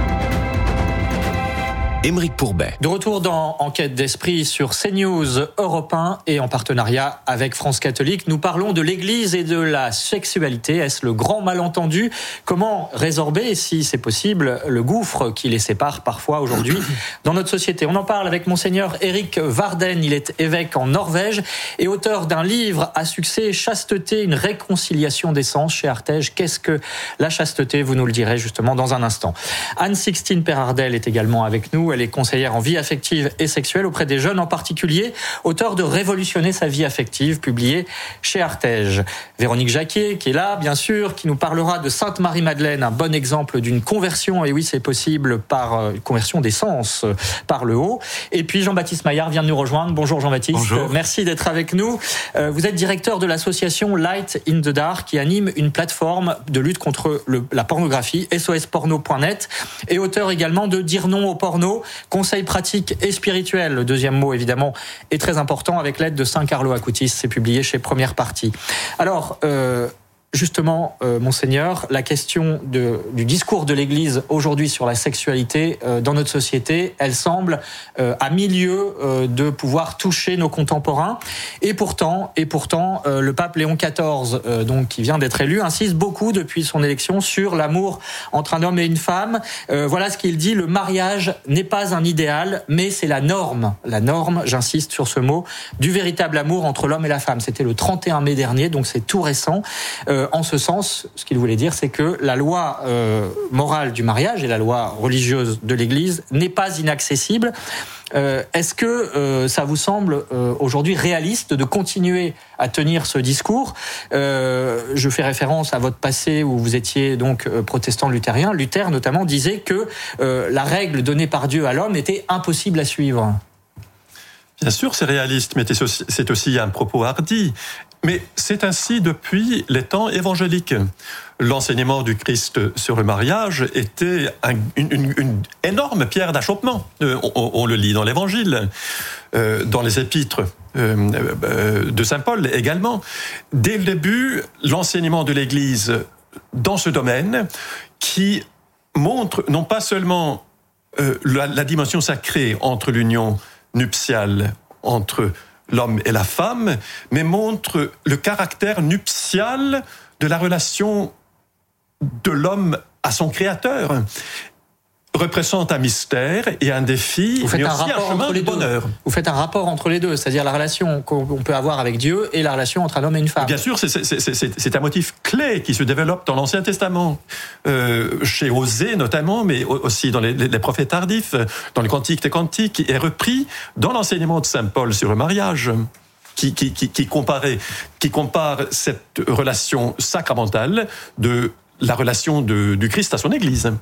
Aymeric Pourbet. De retour dans Enquête d'esprit sur CNews Europe un et en partenariat avec France Catholique, nous parlons de l'Église et de la sexualité. Est-ce le grand malentendu? Comment résorber, si c'est possible, le gouffre qui les sépare parfois aujourd'hui dans notre société? On en parle avec Monseigneur Erik Varden. Il est évêque en Norvège et auteur d'un livre à succès, Chasteté, une réconciliation des sens chez Artege. Qu'est-ce que la chasteté? Vous nous le direz justement dans un instant. Anne-Sixtine Perardel est également avec nous. Elle est conseillère en vie affective et sexuelle auprès des jeunes en particulier, auteur de Révolutionner sa vie affective, publié chez Artege. Véronique Jacquier, qui est là, bien sûr, qui nous parlera de Sainte Marie-Madeleine, un bon exemple d'une conversion, et oui, c'est possible, par euh, conversion des sens euh, par le haut. Et puis Jean-Baptiste Maillard vient de nous rejoindre. Bonjour Jean-Baptiste. Bonjour. Merci d'être avec nous. Euh, vous êtes directeur de l'association Light in the Dark, qui anime une plateforme de lutte contre le, la pornographie, S O S porno point net, et auteur également de Dire non au porno, conseils pratiques et spirituels. Le deuxième mot, évidemment, est très important, avec l'aide de Saint Carlo Acutis. C'est publié chez Première Partie. Alors, euh, justement, euh, Monseigneur, la question de, du discours de l'Église aujourd'hui sur la sexualité euh, dans notre société, elle semble euh, à milieu euh, de pouvoir toucher nos contemporains. Et pourtant, et pourtant, euh, le pape Léon quatorze, euh, donc qui vient d'être élu, insiste beaucoup depuis son élection sur l'amour entre un homme et une femme. Euh, voilà ce qu'il dit: le mariage n'est pas un idéal, mais c'est la norme. La norme, j'insiste sur ce mot, du véritable amour entre l'homme et la femme. C'était le trente et un mai dernier, donc c'est tout récent. Euh, En ce sens, ce qu'il voulait dire, c'est que la loi euh, morale du mariage et la loi religieuse de l'Église n'est pas inaccessible. Euh, est-ce que euh, ça vous semble euh, aujourd'hui réaliste de continuer à tenir ce discours? euh, Je fais référence à votre passé où vous étiez donc euh, protestant luthérien. Luther notamment disait que euh, la règle donnée par Dieu à l'homme était impossible à suivre. Bien sûr, c'est réaliste, mais c'est aussi un propos hardi. Mais c'est ainsi depuis les temps évangéliques. L'enseignement du Christ sur le mariage était un, une, une, une énorme pierre d'achoppement. Euh, on, on le lit dans l'Évangile, euh, dans les épîtres euh, euh, de Saint Paul également. Dès le début, l'enseignement de l'Église dans ce domaine qui montre non pas seulement euh, la, la dimension sacrée entre l'union nuptiale entre l'homme et la femme, mais montre le caractère nuptial de la relation de l'homme à son créateur. Représente un mystère et un défi, vous faites mais un aussi rapport un chemin entre les de deux. bonheur. Vous faites un rapport entre les deux, c'est-à-dire la relation qu'on peut avoir avec Dieu et la relation entre un homme et une femme. Bien sûr, c'est, c'est, c'est, c'est un motif clé qui se développe dans l'Ancien Testament, euh, chez Osée notamment, mais aussi dans les, les prophètes tardifs, dans le Cantique des Cantiques, qui est repris dans l'enseignement de Saint Paul sur le mariage. Qui, qui, qui, qui, comparait, qui compare cette relation sacramentale de la relation de, du Christ à son Église.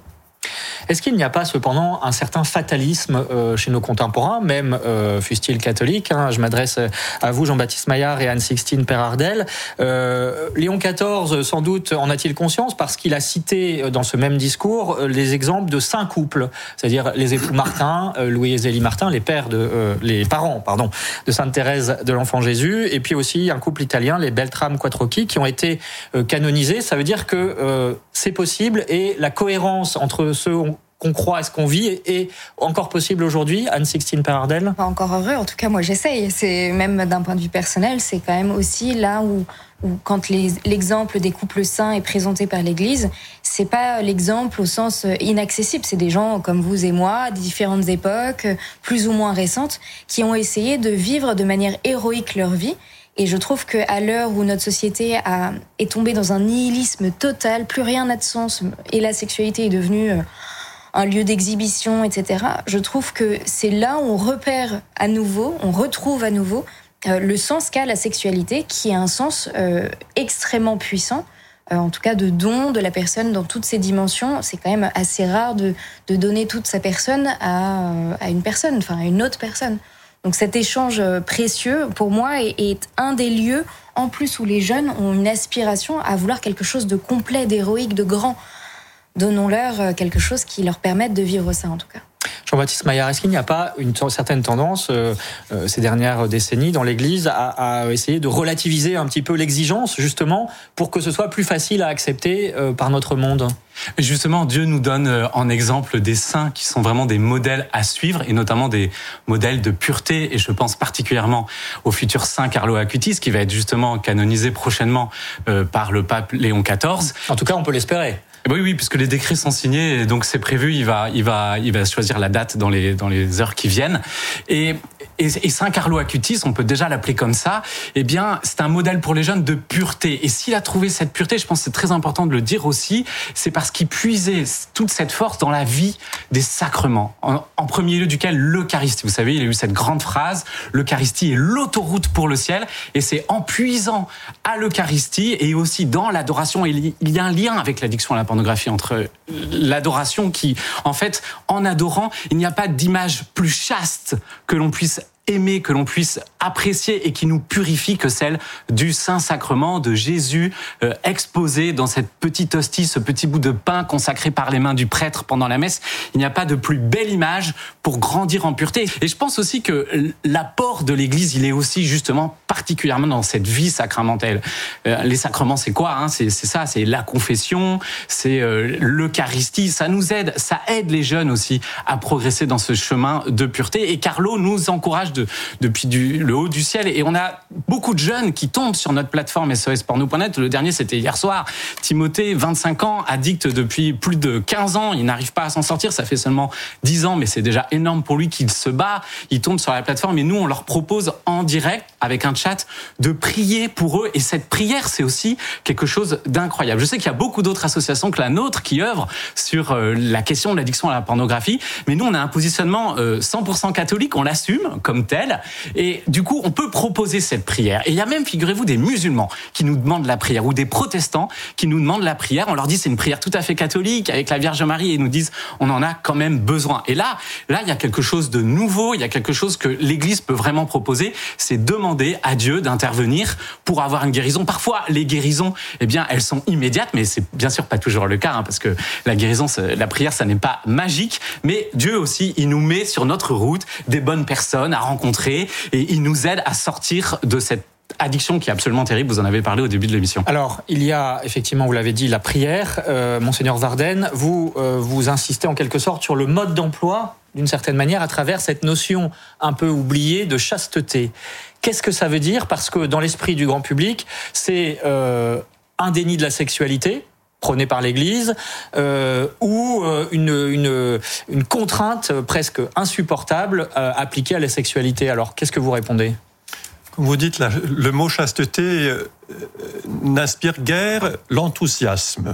Est-ce qu'il n'y a pas cependant un certain fatalisme euh, chez nos contemporains, même euh, fussent-ils catholiques, hein, je m'adresse à vous Jean-Baptiste Maillard et Anne-Sixtine Pérardel. Euh, Léon quatorze, sans doute, en a-t-il conscience parce qu'il a cité dans ce même discours les exemples de cinq couples, c'est-à-dire les époux Martin, euh, Louis et Zélie Martin, les pères de, euh, les parents, pardon, de Sainte Thérèse de l'Enfant Jésus, et puis aussi un couple italien, les Beltrame Quattrocchi, qui ont été euh, canonisés. Ça veut dire que euh, c'est possible et la cohérence entre ceux qu'on croit et ce qu'on vit est encore possible aujourd'hui. Anne-Sixtine Pérardel. Pas encore heureux, en tout cas moi j'essaye. C'est même d'un point de vue personnel, c'est quand même aussi là où, où quand les, l'exemple des couples saints est présenté par l'Église, c'est pas l'exemple au sens inaccessible. C'est des gens comme vous et moi, de différentes époques, plus ou moins récentes, qui ont essayé de vivre de manière héroïque leur vie. Et je trouve qu'à l'heure où notre société a, est tombée dans un nihilisme total, plus rien n'a de sens, et la sexualité est devenue un lieu d'exhibition, et cetera, je trouve que c'est là où on repère à nouveau, on retrouve à nouveau euh, le sens qu'a la sexualité, qui est un sens euh, extrêmement puissant, euh, en tout cas de don de la personne dans toutes ses dimensions. C'est quand même assez rare de, de donner toute sa personne à, à une personne, enfin à une autre personne. Donc cet échange précieux, pour moi, est, est un des lieux, en plus, où les jeunes ont une aspiration à vouloir quelque chose de complet, d'héroïque, de grand. Donnons-leur quelque chose qui leur permette de vivre ça, en tout cas. Jean-Baptiste Maillard, est-ce qu'il n'y a pas une t- certaine tendance euh, euh, ces dernières décennies dans l'Église à, à essayer de relativiser un petit peu l'exigence, justement, pour que ce soit plus facile à accepter euh, par notre monde ? Justement, Dieu nous donne en exemple des saints qui sont vraiment des modèles à suivre, et notamment des modèles de pureté. Et je pense particulièrement au futur saint Carlo Acutis, qui va être justement canonisé prochainement euh, par le pape Léon quatorze. En tout cas, on peut l'espérer. Oui, oui, puisque les décrets sont signés, et donc c'est prévu. Il va, il va, il va choisir la date dans les dans les heures qui viennent. Et et, et Saint Carlo Acutis, on peut déjà l'appeler comme ça. Eh bien, c'est un modèle pour les jeunes de pureté. Et s'il a trouvé cette pureté, je pense que c'est très important de le dire aussi. C'est parce qu'il puisait toute cette force dans la vie des sacrements. En, en premier lieu duquel l'Eucharistie. Vous savez, il a eu cette grande phrase: l'Eucharistie est l'autoroute pour le ciel. Et c'est en puisant à l'Eucharistie et aussi dans l'adoration. Il y a un lien avec l'addiction à la pornographie, entre l'adoration qui, en fait, en adorant, il n'y a pas d'image plus chaste que l'on puisse aimer, que l'on puisse apprécier et qui nous purifie que celle du Saint-Sacrement de Jésus euh, exposé dans cette petite hostie, ce petit bout de pain consacré par les mains du prêtre pendant la messe. Il n'y a pas de plus belle image pour grandir en pureté. Et je pense aussi que l'apport de l'Église, il est aussi justement particulièrement dans cette vie sacramentelle. Euh, les sacrements, c'est quoi hein c'est, c'est ça, c'est la confession, c'est euh, l'Eucharistie. Ça nous aide, ça aide les jeunes aussi à progresser dans ce chemin de pureté. Et Carlo nous encourage de, depuis du, le haut du ciel. Et on a beaucoup de jeunes qui tombent sur notre plateforme S O S porno point net. Le dernier, c'était hier soir. Timothée, vingt-cinq ans, addict depuis plus de quinze ans. Il n'arrive pas à s'en sortir. Ça fait seulement dix ans, mais c'est déjà énorme pour lui qu'il se bat. Il tombe sur la plateforme et nous, on leur propose en direct, avec un chat, de prier pour eux. Et cette prière, c'est aussi quelque chose d'incroyable. Je sais qu'il y a beaucoup d'autres associations que la nôtre qui œuvrent sur la question de l'addiction à la pornographie. Mais nous, on a un positionnement cent pour cent catholique. On l'assume comme tel. Et du coup, on peut proposer cette prière. Et il y a même, figurez-vous, des musulmans qui nous demandent la prière, ou des protestants qui nous demandent la prière. On leur dit c'est une prière tout à fait catholique avec la Vierge Marie, et ils nous disent on en a quand même besoin. Et là, là, il y a quelque chose de nouveau, il y a quelque chose que l'Église peut vraiment proposer, c'est demander à Dieu d'intervenir pour avoir une guérison. Parfois, les guérisons, eh bien, elles sont immédiates, mais c'est bien sûr pas toujours le cas, hein, parce que la guérison, la prière, ça n'est pas magique. Mais Dieu aussi, il nous met sur notre route des bonnes personnes à rencontrer, et il nous aide à sortir de cette addiction qui est absolument terrible. Vous en avez parlé au début de l'émission. Alors, il y a effectivement, vous l'avez dit, la prière. Euh, Monseigneur Varden, vous, euh, vous insistez en quelque sorte sur le mode d'emploi, d'une certaine manière, à travers cette notion un peu oubliée de chasteté. Qu'est-ce que ça veut dire ? Parce que dans l'esprit du grand public, c'est euh, un déni de la sexualité prôné par l'Église, euh, ou euh, une, une, une contrainte presque insupportable euh, appliquée à la sexualité. Alors, qu'est-ce que vous répondez ? Comme vous dites, la, le mot chasteté euh, n'inspire guère l'enthousiasme.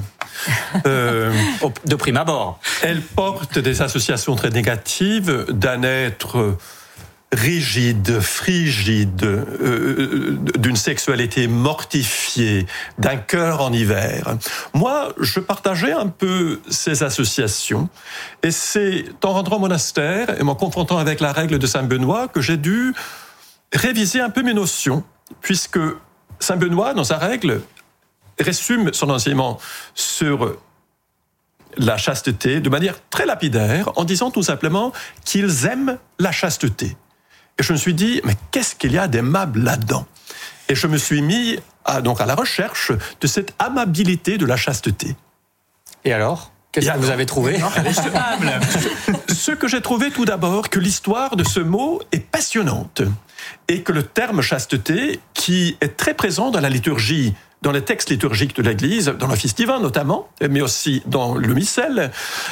Euh, de prime abord. Elle porte des associations très négatives d'un être rigide, frigide, euh, d'une sexualité mortifiée, d'un cœur en hiver. Moi, je partageais un peu ces associations, et c'est en rentrant au monastère et m'en confrontant avec la règle de Saint Benoît que j'ai dû réviser un peu mes notions, puisque Saint Benoît, dans sa règle, résume son enseignement sur la chasteté de manière très lapidaire, en disant tout simplement qu'ils aiment la chasteté. Et je me suis dit, mais qu'est-ce qu'il y a d'aimable là-dedans ? Et je me suis mis à, donc à la recherche de cette amabilité de la chasteté. Et alors ? Qu'est-ce que alors, vous avez trouvé ? Ce que j'ai trouvé tout d'abord, que l'histoire de ce mot est passionnante. Et que le terme chasteté, qui est très présent dans la liturgie, dans les textes liturgiques de l'Église, dans l'Office divin notamment, mais aussi dans le missel,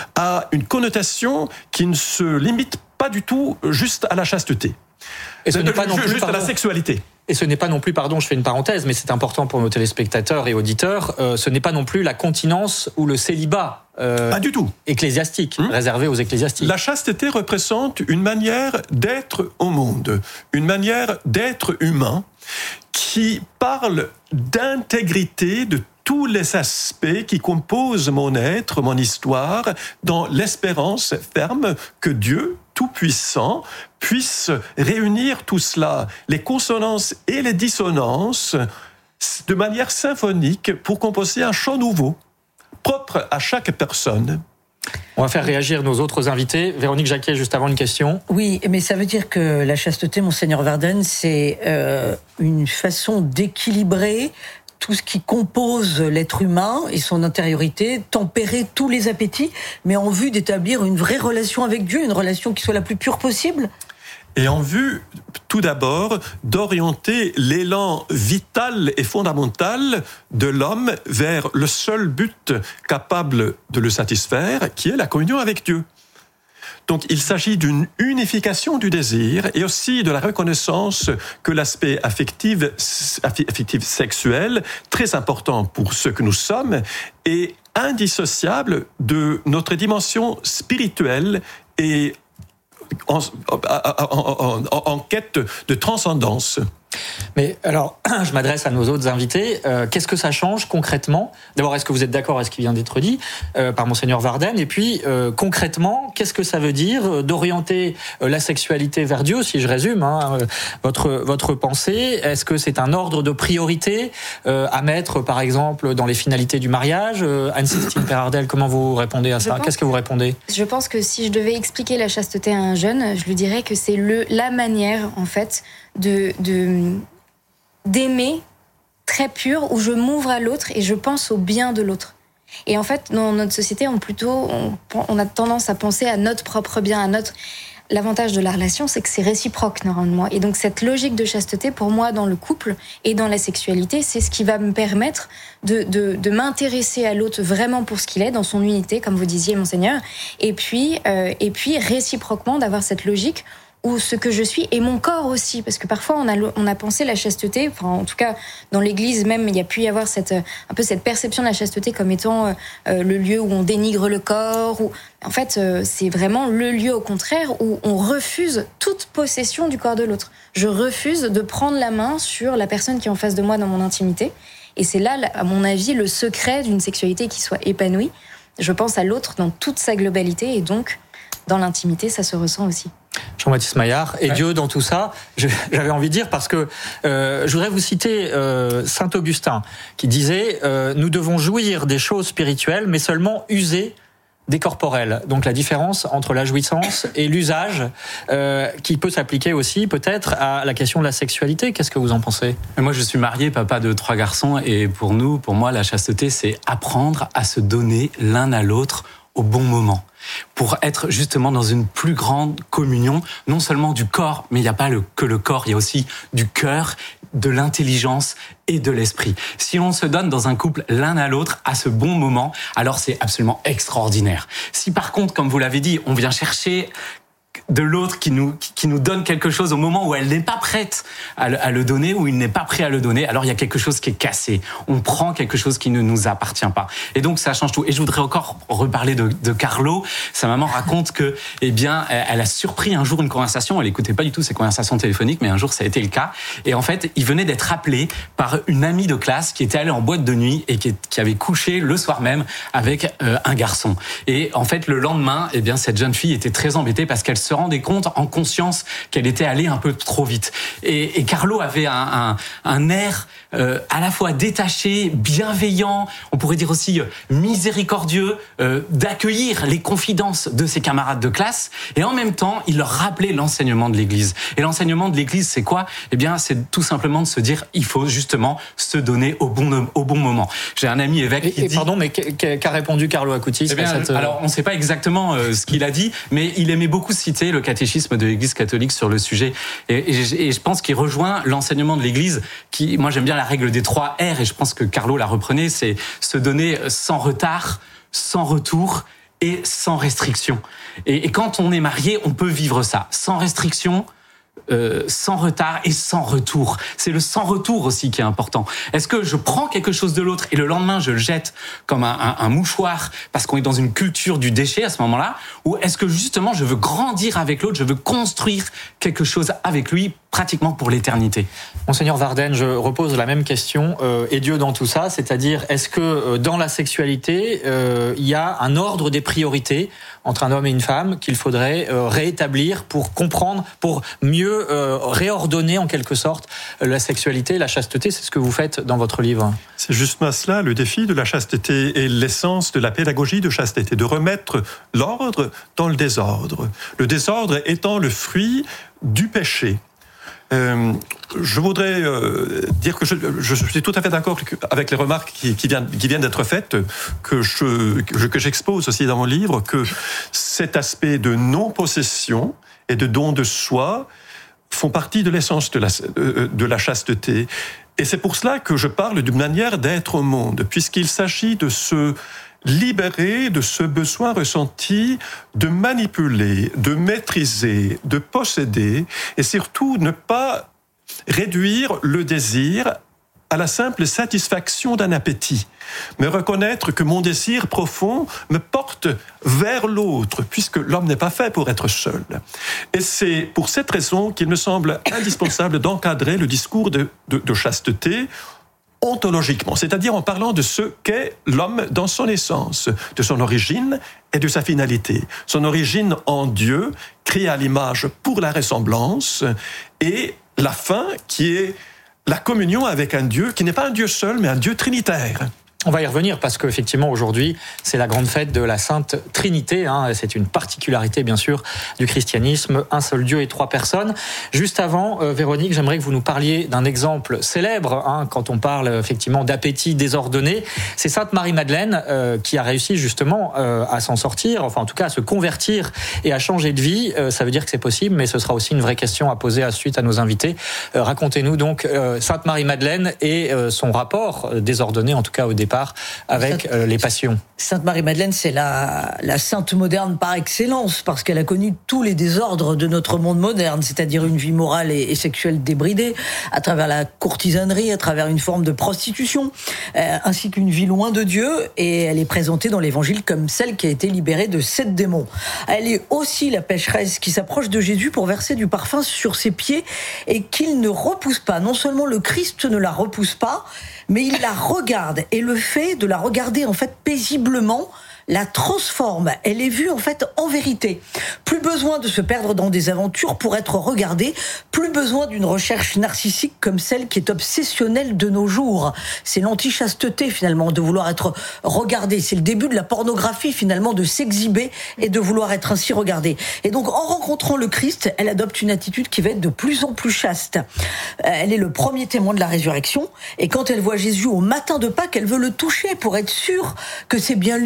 a une connotation qui ne se limite pas du tout juste à la chasteté. Et ce n'est pas non plus, juste pardon, à la sexualité. Et ce n'est pas non plus, pardon, je fais une parenthèse, mais c'est important pour nos téléspectateurs et auditeurs, euh, ce n'est pas non plus la continence ou le célibat euh, pas du tout. ecclésiastique, hum. réservé aux ecclésiastiques. La chasteté représente une manière d'être au monde, une manière d'être humain, qui parle d'intégrité de tous les aspects qui composent mon être, mon histoire, dans l'espérance ferme que Dieu, Tout-Puissant, puisse réunir tout cela, les consonances et les dissonances, de manière symphonique pour composer un chant nouveau, propre à chaque personne. On va faire réagir nos autres invités. Véronique Jacquet, juste avant une question. Oui, mais ça veut dire que la chasteté, Monseigneur Verden, c'est euh, une façon d'équilibrer tout ce qui compose l'être humain et son intériorité, tempérer tous les appétits, mais en vue d'établir une vraie relation avec Dieu, une relation qui soit la plus pure possible. Et en vue, tout d'abord, d'orienter l'élan vital et fondamental de l'homme vers le seul but capable de le satisfaire, qui est la communion avec Dieu. Donc il s'agit d'une unification du désir et aussi de la reconnaissance que l'aspect affectif, affectif sexuel, très important pour ce que nous sommes, est indissociable de notre dimension spirituelle et en, en, en, en, en quête de transcendance. Mais alors, je m'adresse à nos autres invités. Euh, qu'est-ce que ça change concrètement ? D'abord, est-ce que vous êtes d'accord avec ce qui vient d'être dit euh, par Monseigneur Verden ? Et puis, euh, concrètement, qu'est-ce que ça veut dire d'orienter la sexualité vers Dieu, si je résume hein, votre votre pensée ? Est-ce que c'est un ordre de priorité euh, à mettre, par exemple, dans les finalités du mariage ? euh, Anne-Sixtine Perardel, comment vous répondez à ça ? Qu'est-ce que vous répondez ? Je pense que si je devais expliquer la chasteté à un jeune, je lui dirais que c'est le la manière, en fait, de, de d'aimer très pur, où je m'ouvre à l'autre et je pense au bien de l'autre. Et en fait, dans notre société, on plutôt on, on a tendance à penser à notre propre bien, à notre. L'avantage de la relation, c'est que c'est réciproque normalement. Et donc cette logique de chasteté, pour moi, dans le couple et dans la sexualité, c'est ce qui va me permettre de, de, de m'intéresser à l'autre vraiment pour ce qu'il est, dans son unité, comme vous disiez, Monseigneur. Et puis, euh, et puis réciproquement, d'avoir cette logique ou ce que je suis, et mon corps aussi, parce que parfois on a, on a pensé la chasteté, enfin en tout cas dans l'Église même, il y a pu y avoir cette, un peu cette perception de la chasteté comme étant euh, le lieu où on dénigre le corps, ou en fait euh, c'est vraiment le lieu au contraire où on refuse toute possession du corps de l'autre. Je refuse de prendre la main sur la personne qui est en face de moi dans mon intimité, et c'est là, à mon avis, le secret d'une sexualité qui soit épanouie. Je pense à l'autre dans toute sa globalité, et donc dans l'intimité, ça se ressent aussi. Jean-Baptiste Maillard, et ouais. Dieu dans tout ça, je, j'avais envie de dire, parce que euh, je voudrais vous citer euh, Saint Augustin, qui disait euh, « Nous devons jouir des choses spirituelles, mais seulement user des corporels ». Donc la différence entre la jouissance et l'usage, euh, qui peut s'appliquer aussi peut-être à la question de la sexualité. Qu'est-ce que vous en pensez ? Moi, je suis marié, papa de trois garçons, et pour nous, pour moi, la chasteté, c'est apprendre à se donner l'un à l'autre au bon moment, pour être justement dans une plus grande communion, non seulement du corps, mais il n'y a pas le, que le corps, il y a aussi du cœur, de l'intelligence et de l'esprit. Si on se donne dans un couple l'un à l'autre à ce bon moment, alors c'est absolument extraordinaire. Si par contre, comme vous l'avez dit, on vient chercher de l'autre qui nous qui nous donne quelque chose au moment où elle n'est pas prête à le, à le donner, où il n'est pas prêt à le donner, alors il y a quelque chose qui est cassé. On prend quelque chose qui ne nous appartient pas. Et donc ça change tout. Et je voudrais encore reparler de, de Carlo. Sa maman raconte que, eh bien, elle a surpris un jour une conversation. Elle écoutait pas du tout ces conversations téléphoniques, mais un jour ça a été le cas. Et en fait, il venait d'être appelé par une amie de classe qui était allée en boîte de nuit et qui, qui avait couché le soir même avec euh, un garçon. Et en fait, le lendemain, eh bien, cette jeune fille était très embêtée parce qu'elle se rendait compte en conscience qu'elle était allée un peu trop vite. Et, et Carlo avait un, un, un air euh, à la fois détaché, bienveillant, on pourrait dire aussi euh, miséricordieux, euh, d'accueillir les confidences de ses camarades de classe. Et en même temps, il leur rappelait l'enseignement de l'Église. Et l'enseignement de l'Église, c'est quoi ? Eh bien, c'est tout simplement de se dire, il faut justement se donner au bon, au bon moment. J'ai un ami évêque qui et, et dit... Pardon, mais qu'a répondu Carlo Acutis eh bien, cette... Alors, on ne sait pas exactement euh, ce qu'il a dit, mais il aimait beaucoup citer le catéchisme de l'Église catholique sur le sujet. Et, et, et je pense qu'il rejoint l'enseignement de l'Église, qui, moi j'aime bien la règle des trois R, et je pense que Carlo la reprenait, c'est se donner sans retard, sans retour et sans restriction. Et, et quand on est marié, on peut vivre ça, sans restriction, Euh, sans retard et sans retour. C'est le sans retour aussi qui est important. Est-ce que je prends quelque chose de l'autre et le lendemain je le jette comme un, un, un mouchoir parce qu'on est dans une culture du déchet à ce moment-là, ou est-ce que justement je veux grandir avec l'autre, je veux construire quelque chose avec lui pratiquement pour l'éternité? Monseigneur Varden, je repose la même question. Euh, et Dieu dans tout ça, c'est-à-dire est-ce que euh, dans la sexualité, euh, il y a un ordre des priorités entre un homme et une femme qu'il faudrait euh, rétablir pour comprendre, pour mieux euh, réordonner en quelque sorte la sexualité, la chasteté? C'est ce que vous faites dans votre livre. C'est justement cela, le défi de la chasteté et l'essence de la pédagogie de chasteté, de remettre l'ordre dans le désordre. Le désordre étant le fruit du péché. Euh, je voudrais euh, dire que je, je suis tout à fait d'accord avec les remarques qui, qui, viennent, qui viennent d'être faites, que, je, que j'expose aussi dans mon livre, que cet aspect de non-possession et de don de soi font partie de l'essence de la, de la chasteté. Et c'est pour cela que je parle d'une manière d'être au monde, puisqu'il s'agit de se libérer de ce besoin ressenti de manipuler, de maîtriser, de posséder, et surtout ne pas réduire le désir à la simple satisfaction d'un appétit, mais reconnaître que mon désir profond me porte vers l'autre, puisque l'homme n'est pas fait pour être seul. Et c'est pour cette raison qu'il me semble indispensable d'encadrer le discours de, de, de chasteté ontologiquement, c'est-à-dire en parlant de ce qu'est l'homme dans son essence, de son origine et de sa finalité. Son origine en Dieu, créé à l'image pour la ressemblance, et la fin qui est la communion avec un Dieu qui n'est pas un Dieu seul, mais un Dieu trinitaire. On va y revenir parce qu'effectivement aujourd'hui c'est la grande fête de la Sainte Trinité, hein. C'est une particularité bien sûr du christianisme, un seul Dieu et trois personnes. Juste avant, euh, Véronique, j'aimerais que vous nous parliez d'un exemple célèbre, hein, quand on parle effectivement d'appétit désordonné. C'est Sainte Marie-Madeleine euh, qui a réussi justement euh, à s'en sortir, enfin en tout cas à se convertir et à changer de vie. Euh, ça veut dire que c'est possible, mais ce sera aussi une vraie question à poser à suite à nos invités. Euh, racontez-nous donc euh, Sainte Marie-Madeleine et euh, son rapport euh, désordonné en tout cas au départ avec euh, les passions. Sainte Marie-Madeleine, c'est la, la sainte moderne par excellence, parce qu'elle a connu tous les désordres de notre monde moderne, c'est-à-dire une vie morale et, et sexuelle débridée, à travers la courtisanerie, à travers une forme de prostitution, euh, ainsi qu'une vie loin de Dieu, et elle est présentée dans l'Évangile comme celle qui a été libérée de sept démons. Elle est aussi la pécheresse qui s'approche de Jésus pour verser du parfum sur ses pieds, et qu'il ne repousse pas. Non seulement le Christ ne la repousse pas, mais il la regarde, et le fait de la regarder en fait paisiblement la transforme. Elle est vue en fait en vérité. Plus besoin de se perdre dans des aventures pour être regardée, plus besoin d'une recherche narcissique comme celle qui est obsessionnelle de nos jours. C'est l'anti-chasteté finalement, de vouloir être regardée. C'est le début de la pornographie finalement, de s'exhiber et de vouloir être ainsi regardée. Et donc en rencontrant le Christ, elle adopte une attitude qui va être de plus en plus chaste. Elle est le premier témoin de la résurrection, et quand elle voit Jésus au matin de Pâques, elle veut le toucher pour être sûre que c'est bien lui qui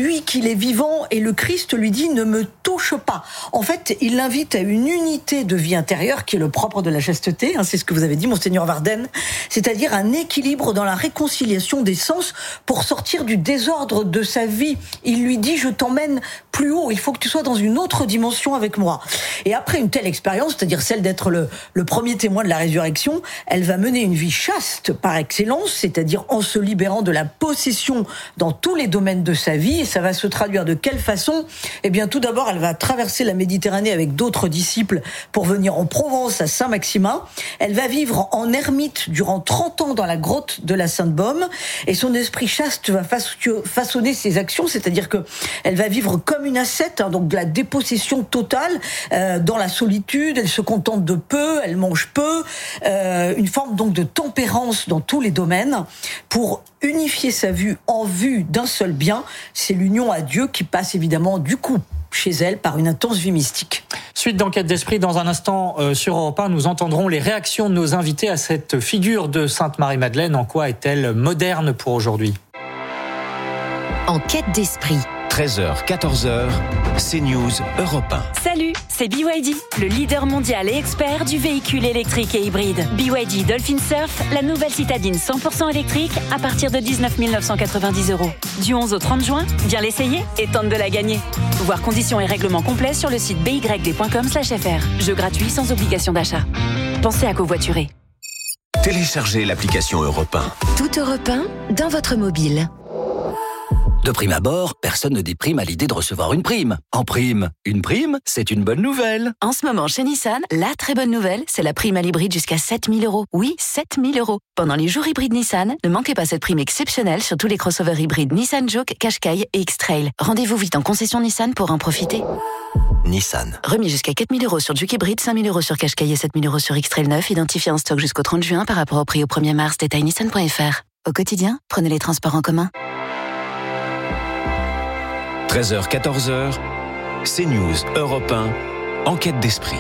est vivant et le Christ lui dit ne me touche pas. En fait, il l'invite à une unité de vie intérieure qui est le propre de la chasteté, hein, c'est ce que vous avez dit, Monseigneur Varden, c'est-à-dire un équilibre dans la réconciliation des sens pour sortir du désordre de sa vie. Il lui dit je t'emmène plus haut, il faut que tu sois dans une autre dimension avec moi. Et après une telle expérience, c'est-à-dire celle d'être le, le premier témoin de la résurrection, elle va mener une vie chaste par excellence, c'est-à-dire en se libérant de la possession dans tous les domaines de sa vie. Et ça va se traduire de quelle façon ? Eh bien, tout d'abord, elle va traverser la Méditerranée avec d'autres disciples pour venir en Provence à Saint-Maximin. Elle va vivre en ermite durant trente ans dans la grotte de la Sainte-Baume. Et son esprit chaste va façonner ses actions, c'est-à-dire que elle va vivre comme une ascète, hein, donc de la dépossession totale, euh, dans la solitude. Elle se contente de peu, elle mange peu, euh, une forme donc de tempérance dans tous les domaines pour unifier sa vue en vue d'un seul bien. C'est l'union à Dieu qui passe évidemment du coup chez elle par une intense vie mystique. Suite d'Enquête d'Esprit, dans un instant euh, sur Europe un, nous entendrons les réactions de nos invités à cette figure de Sainte Marie-Madeleine. En quoi est-elle moderne pour aujourd'hui ? Enquête d'Esprit. treize heures, quatorze heures, CNews Europe un. Salut, c'est B Y D, le leader mondial et expert du véhicule électrique et hybride. B Y D Dolphin Surf, la nouvelle citadine cent pour cent électrique à partir de dix-neuf mille neuf cent quatre-vingt-dix euros. Du onze au trente juin, viens l'essayer et tente de la gagner. Voir conditions et règlements complets sur le site b y d point com slash f r. Jeu gratuit sans obligation d'achat. Pensez à covoiturer. Téléchargez l'application Europe un. Tout Europe un dans votre mobile. De prime abord, personne ne déprime à l'idée de recevoir une prime. En prime, une prime, c'est une bonne nouvelle. En ce moment, chez Nissan, la très bonne nouvelle, c'est la prime à l'hybride jusqu'à sept mille euros. Oui, sept mille euros. Pendant les jours hybrides Nissan, ne manquez pas cette prime exceptionnelle sur tous les crossovers hybrides Nissan Juke, Qashqai et X-Trail. Rendez-vous vite en concession Nissan pour en profiter. Nissan. Remis jusqu'à quatre mille euros sur Juke hybride, cinq mille euros sur Qashqai et sept mille euros sur X-Trail neuf, identifié en stock jusqu'au trente juin par rapport au prix au premier mars. Détail nissan point f r. Au quotidien, prenez les transports en commun. treize heures, quatorze heures, CNews Europe un, Enquête d'Esprit.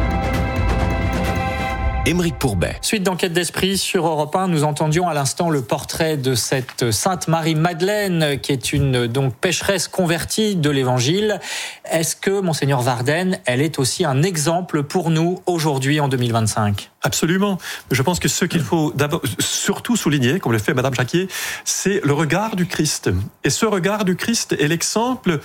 Aymeric Pourbet. Suite d'Enquête d'Esprit sur Europe un, nous entendions à l'instant le portrait de cette Sainte Marie-Madeleine qui est une donc pécheresse convertie de l'Évangile. Est-ce que, Monseigneur Varden, elle est aussi un exemple pour nous aujourd'hui en deux mille vingt-cinq ? Absolument. Je pense que ce qu'il faut d'abord, surtout souligner, comme le fait Madame Jacquier, c'est le regard du Christ. Et ce regard du Christ est l'exemple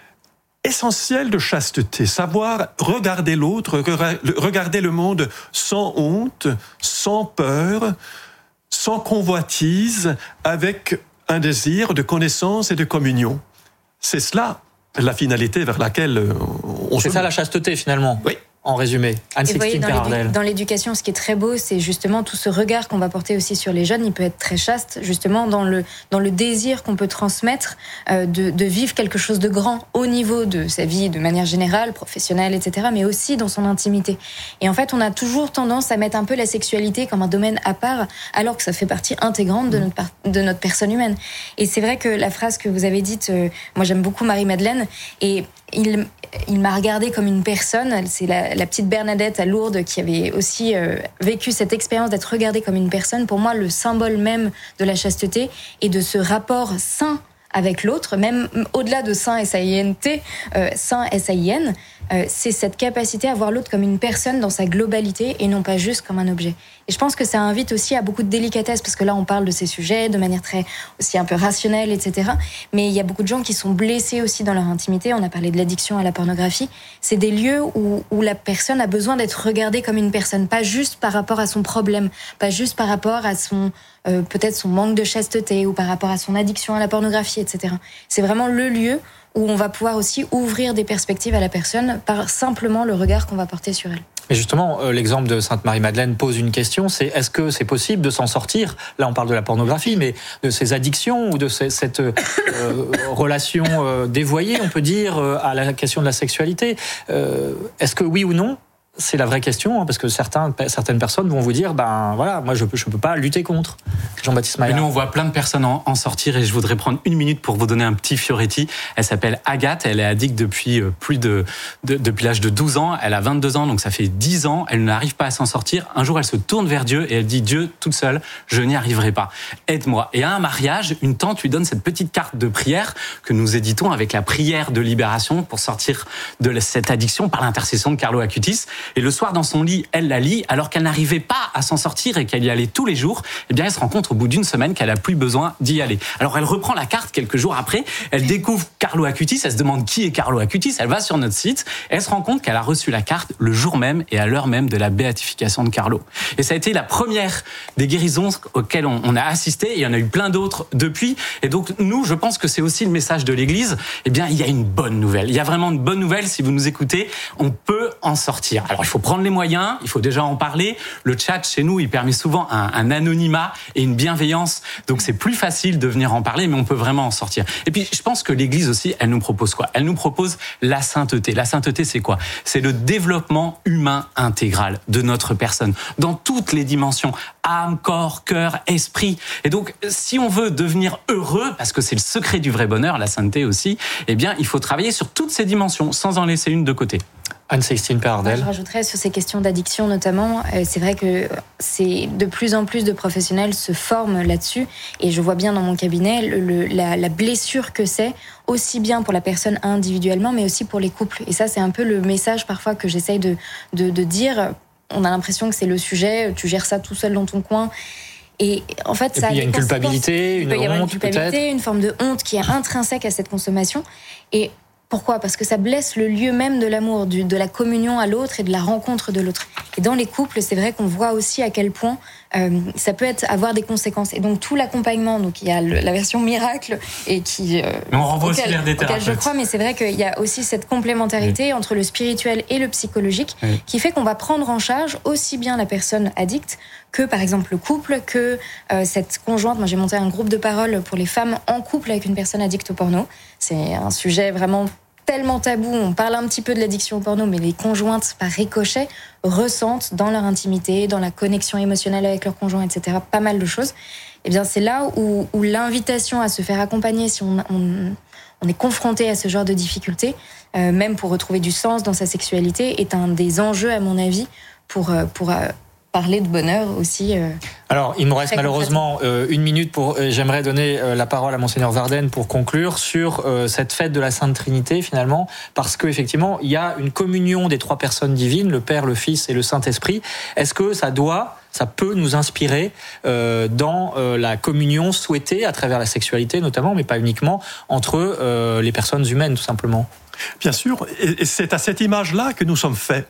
essentiel de chasteté, savoir regarder l'autre, regarder le monde sans honte, sans peur, sans convoitise, avec un désir de connaissance et de communion. C'est cela la finalité vers laquelle on se... C'est ça la chasteté finalement. Oui. En résumé, Anne-Sixtine Perardel. Dans l'éducation, ce qui est très beau, c'est justement tout ce regard qu'on va porter aussi sur les jeunes. Il peut être très chaste, justement, dans le, dans le désir qu'on peut transmettre euh, de, de vivre quelque chose de grand au niveau de sa vie, de manière générale, professionnelle, et cetera, mais aussi dans son intimité. Et en fait, on a toujours tendance à mettre un peu la sexualité comme un domaine à part, alors que ça fait partie intégrante de notre, par- de notre personne humaine. Et c'est vrai que la phrase que vous avez dite, euh, moi j'aime beaucoup Marie-Madeleine, et il, il m'a regardée comme une personne. C'est la, la petite Bernadette à Lourdes qui avait aussi euh, vécu cette expérience d'être regardée comme une personne. Pour moi, le symbole même de la chasteté et de ce rapport sain avec l'autre, même au-delà de sain S A I N T, euh, sain S A I N, euh, c'est cette capacité à voir l'autre comme une personne dans sa globalité et non pas juste comme un objet. Et je pense que ça invite aussi à beaucoup de délicatesse, parce que là on parle de ces sujets de manière très aussi un peu rationnelle, et cetera. Mais il y a beaucoup de gens qui sont blessés aussi dans leur intimité. On a parlé de l'addiction à la pornographie. C'est des lieux où, où la personne a besoin d'être regardée comme une personne, pas juste par rapport à son problème, pas juste par rapport à son euh, peut-être son manque de chasteté ou par rapport à son addiction à la pornographie, et cetera. C'est vraiment le lieu où on va pouvoir aussi ouvrir des perspectives à la personne par simplement le regard qu'on va porter sur elle. Mais justement, euh, l'exemple de Sainte Marie-Madeleine pose une question, c'est est-ce que c'est possible de s'en sortir ? Là, on parle de la pornographie, mais de ces addictions ou de ces, cette euh, relation euh, dévoyée, on peut dire, euh, à la question de la sexualité. Euh, est-ce que oui ou non, c'est la vraie question, hein, parce que certains, certaines personnes vont vous dire, ben voilà, moi je peux, je peux pas lutter contre. Jean-Baptiste Maillard. Nous, on voit plein de personnes en, en sortir, et je voudrais prendre une minute pour vous donner un petit Fioretti. Elle s'appelle Agathe, elle est addict depuis plus de, de depuis l'âge de douze ans. Elle a vingt-deux ans, donc ça fait dix ans. Elle n'arrive pas à s'en sortir. Un jour, elle se tourne vers Dieu et elle dit, Dieu, toute seule, je n'y arriverai pas. Aide-moi. Et à un mariage, une tante lui donne cette petite carte de prière que nous éditons avec la prière de libération pour sortir de cette addiction par l'intercession de Carlo Acutis. Et le soir, dans son lit, elle la lit, alors qu'elle n'arrivait pas à s'en sortir et qu'elle y allait tous les jours. Eh bien, elle se rend compte au bout d'une semaine qu'elle a plus besoin d'y aller. Alors, elle reprend la carte quelques jours après. Elle découvre Carlo Acutis. Elle se demande qui est Carlo Acutis. Elle va sur notre site. Et elle se rend compte qu'elle a reçu la carte le jour même et à l'heure même de la béatification de Carlo. Et ça a été la première des guérisons auxquelles on, on a assisté. Il y en a eu plein d'autres depuis. Et donc, nous, je pense que c'est aussi le message de l'Église. Eh bien, il y a une bonne nouvelle. Il y a vraiment une bonne nouvelle. Si vous nous écoutez, on peut en sortir. Alors, il faut prendre les moyens. Il faut déjà en parler. Le chat chez nous, il permet souvent un, un anonymat et une bienveillance. Donc, c'est plus facile de venir en parler, mais on peut vraiment en sortir. Et puis, je pense que l'Église aussi, elle nous propose quoi ? Elle nous propose la sainteté. La sainteté, c'est quoi ? C'est le développement humain intégral de notre personne, dans toutes les dimensions, âme, corps, cœur, esprit. Et donc, si on veut devenir heureux, parce que c'est le secret du vrai bonheur, la sainteté aussi, eh bien, il faut travailler sur toutes ces dimensions, sans en laisser une de côté. Anne-Sixtine Perardel. Je rajouterais sur ces questions d'addiction notamment, euh, c'est vrai que c'est de plus en plus de professionnels se forment là-dessus, et je vois bien dans mon cabinet le, le, la, la blessure que c'est, aussi bien pour la personne individuellement, mais aussi pour les couples. Et ça, c'est un peu le message parfois que j'essaye de, de, de dire. On a l'impression que c'est le sujet, tu gères ça tout seul dans ton coin. Et en fait, et ça puis, il y a une culpabilité, une honte, peut y avoir une culpabilité, peut-être. une forme de honte qui est intrinsèque à cette consommation. Et pourquoi ? Parce que ça blesse le lieu même de l'amour, du, de la communion à l'autre et de la rencontre de l'autre. Et dans les couples, c'est vrai qu'on voit aussi à quel point euh, ça peut être, avoir des conséquences. Et donc tout l'accompagnement, donc il y a le, la version miracle et qui. Euh, mais on renvoie auquel, aussi l'air des thérapeutes. Je crois, mais c'est vrai qu'il y a aussi cette complémentarité oui. entre le spirituel et le psychologique, oui. qui fait qu'on va prendre en charge aussi bien la personne addicte que par exemple le couple, que euh, cette conjointe. Moi, j'ai monté un groupe de parole pour les femmes en couple avec une personne addicte au porno. C'est un sujet vraiment tellement tabou. On parle un petit peu de l'addiction au porno, mais les conjointes, par ricochet, ressentent dans leur intimité, dans la connexion émotionnelle avec leur conjoint, et cetera, pas mal de choses. Eh bien, c'est là où, où l'invitation à se faire accompagner, si on, on, on est confronté à ce genre de difficultés, euh, même pour retrouver du sens dans sa sexualité, est un des enjeux, à mon avis, pour... pour euh, parler de bonheur aussi. Euh, Alors, il me reste malheureusement euh, une minute pour. Euh, j'aimerais donner euh, la parole à Monseigneur Varden pour conclure sur euh, cette fête de la Sainte Trinité finalement, parce que effectivement, il y a une communion des trois personnes divines, le Père, le Fils et le Saint-Esprit. Est-ce que ça doit, ça peut nous inspirer euh, dans euh, la communion souhaitée à travers la sexualité notamment, mais pas uniquement entre euh, les personnes humaines tout simplement. Bien sûr, et c'est à cette image-là que nous sommes faits.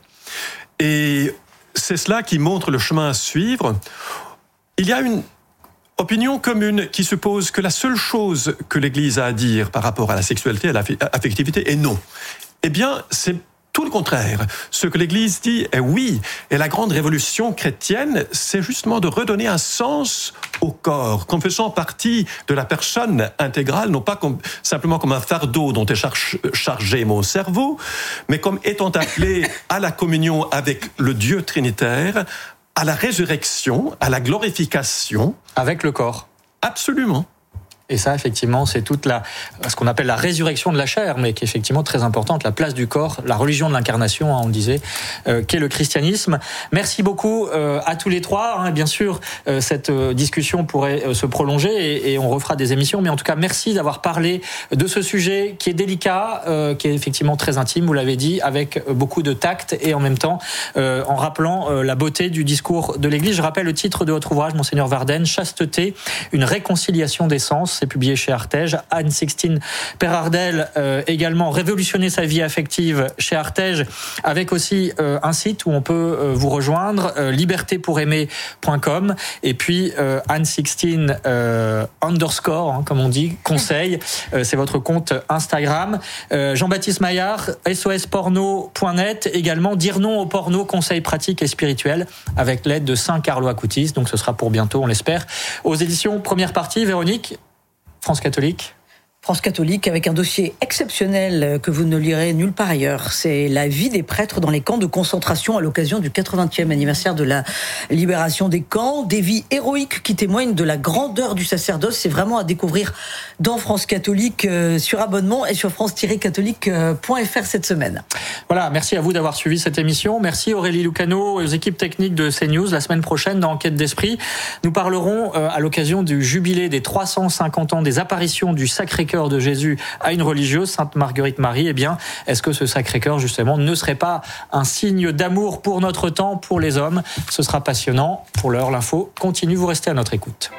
Et c'est cela qui montre le chemin à suivre. Il y a une opinion commune qui suppose que la seule chose que l'Église a à dire par rapport à la sexualité, à l'affectivité, est non. Eh bien, c'est tout le contraire. Ce que l'Église dit est oui. Et la grande révolution chrétienne, c'est justement de redonner un sens au corps, comme faisant partie de la personne intégrale, non pas comme, simplement comme un fardeau dont est charge, chargé mon cerveau, mais comme étant appelé à la communion avec le Dieu trinitaire, à la résurrection, à la glorification. Avec le corps. Absolument. Et ça, effectivement, c'est toute la, ce qu'on appelle la résurrection de la chair, mais qui est effectivement très importante, la place du corps, la religion de l'incarnation, hein, on le disait, euh, qu'est le christianisme. Merci beaucoup euh, à tous les trois. Hein, bien sûr, euh, cette euh, discussion pourrait euh, se prolonger et, et on refera des émissions, mais en tout cas, merci d'avoir parlé de ce sujet qui est délicat, euh, qui est effectivement très intime, vous l'avez dit, avec beaucoup de tact et en même temps, euh, en rappelant euh, la beauté du discours de l'Église. Je rappelle le titre de votre ouvrage, Monseigneur Varden, Chasteté, une réconciliation des sens. C'est publié chez Artege. Anne-Sixtine Perardel euh, également révolutionner sa vie affective chez Artege, avec aussi euh, un site où on peut euh, vous rejoindre, euh, liberté pour aimer point com, et puis euh, Anne-Sixtine euh, underscore, hein, comme on dit, conseil, euh, c'est votre compte Instagram. Euh, Jean-Baptiste Maillard, S O S porno point net, également dire non au porno, conseil pratique et spirituel, avec l'aide de Saint Carlo Acutis, donc ce sera pour bientôt, on l'espère. Aux éditions Première Partie, Véronique, France catholique. France catholique avec un dossier exceptionnel que vous ne lirez nulle part ailleurs. C'est la vie des prêtres dans les camps de concentration à l'occasion du quatre-vingtième anniversaire de la libération des camps. Des vies héroïques qui témoignent de la grandeur du sacerdoce. C'est vraiment à découvrir dans France catholique euh, sur abonnement et sur france tiret catholique point f r cette semaine. Voilà, merci à vous d'avoir suivi cette émission. Merci Aurélie Lucano et aux équipes techniques de CNews. La semaine prochaine, dans Enquête d'Esprit, nous parlerons euh, à l'occasion du jubilé des trois cent cinquante ans des apparitions du Sacré-Cœur de Jésus à une religieuse, Sainte Marguerite Marie. Eh bien, est-ce que ce Sacré-Cœur, justement, ne serait pas un signe d'amour pour notre temps, pour les hommes? Ce sera passionnant. Pour l'heure, l'info continue. Vous restez à notre écoute.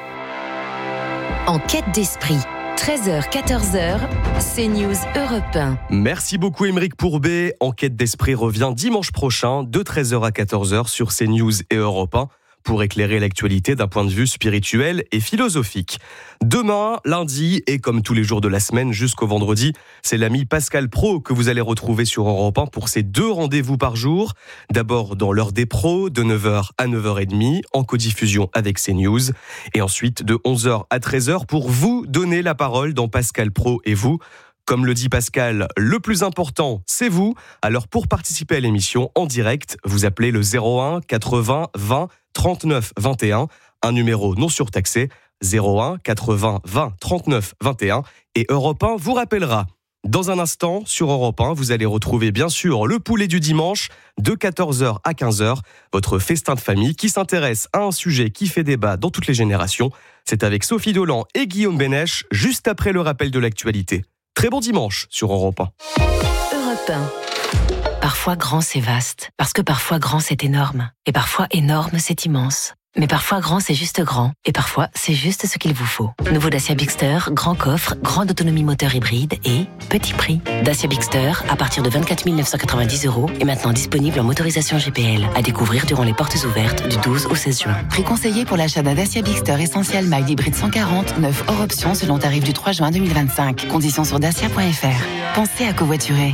Enquête d'Esprit. treize heures, quatorze heures, CNews Europe un. Merci beaucoup Aymeric Pourbet. Enquête d'Esprit revient dimanche prochain de treize heures à quatorze heures sur CNews et Europe un pour éclairer l'actualité d'un point de vue spirituel et philosophique. Demain, lundi, et comme tous les jours de la semaine jusqu'au vendredi, c'est l'ami Pascal Praud que vous allez retrouver sur Europe un pour ses deux rendez-vous par jour. D'abord dans l'heure des pros, de neuf heures à neuf heures trente, en codiffusion avec CNews. Et ensuite de onze heures à treize heures pour vous donner la parole dans Pascal Praud et vous. Comme le dit Pascal, le plus important, c'est vous. Alors pour participer à l'émission en direct, vous appelez le zéro un quatre-vingts vingt trente-neuf vingt et un, un numéro non surtaxé, zéro un quatre-vingts vingt trente-neuf vingt et un, et Europe un vous rappellera. Dans un instant, sur Europe un, vous allez retrouver bien sûr le poulet du dimanche, de quatorze heures à quinze heures, votre festin de famille qui s'intéresse à un sujet qui fait débat dans toutes les générations. C'est avec Sophie Dolan et Guillaume Bénèche, juste après le rappel de l'actualité. Très bon dimanche sur Europe un. Europe un. Parfois grand c'est vaste, parce que parfois grand c'est énorme, et parfois énorme c'est immense. Mais parfois grand c'est juste grand, et parfois c'est juste ce qu'il vous faut. Nouveau Dacia Bigster, grand coffre, grande autonomie moteur hybride et petit prix. Dacia Bigster à partir de vingt-quatre mille neuf cent quatre-vingt-dix euros est maintenant disponible en motorisation G P L, à découvrir durant les portes ouvertes du douze au seize juin. Prix conseillé pour l'achat d'un Dacia Bigster Essential Mild Hybride cent quarante, neuf hors option selon tarif du trois juin deux mille vingt-cinq. Conditions sur dacia point f r. Pensez à covoiturer.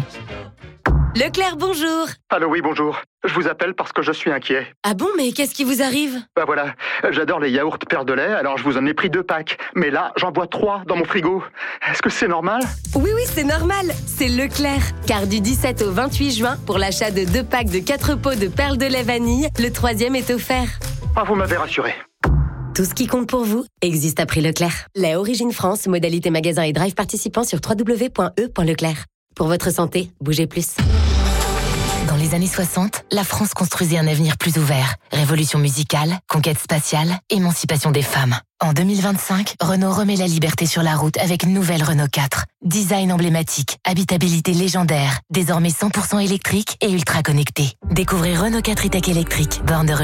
Leclerc, bonjour. Allô, oui, bonjour. Je vous appelle parce que je suis inquiet. Ah bon, mais qu'est-ce qui vous arrive? Bah voilà, j'adore les yaourts Perle de lait, alors je vous en ai pris deux packs. Mais là, j'en bois trois dans mon frigo. Est-ce que c'est normal? Oui, oui, c'est normal. C'est Leclerc. Car du dix-sept au vingt-huit juin, pour l'achat de deux packs de quatre pots de perles de lait vanille, le troisième est offert. Ah, vous m'avez rassuré. Tout ce qui compte pour vous existe à prix Leclerc. Lait Origine France, modalité magasin et drive participant sur w w w point e point leclerc. Pour votre santé, bougez plus. Dans les années soixante, la France construisait un avenir plus ouvert. Révolution musicale, conquête spatiale, émancipation des femmes. En deux mille vingt-cinq, Renault remet la liberté sur la route avec une nouvelle Renault quatre. Design emblématique, habitabilité légendaire, désormais cent pour cent électrique et ultra connecté. Découvrez Renault quatre e-Tech électrique, borne de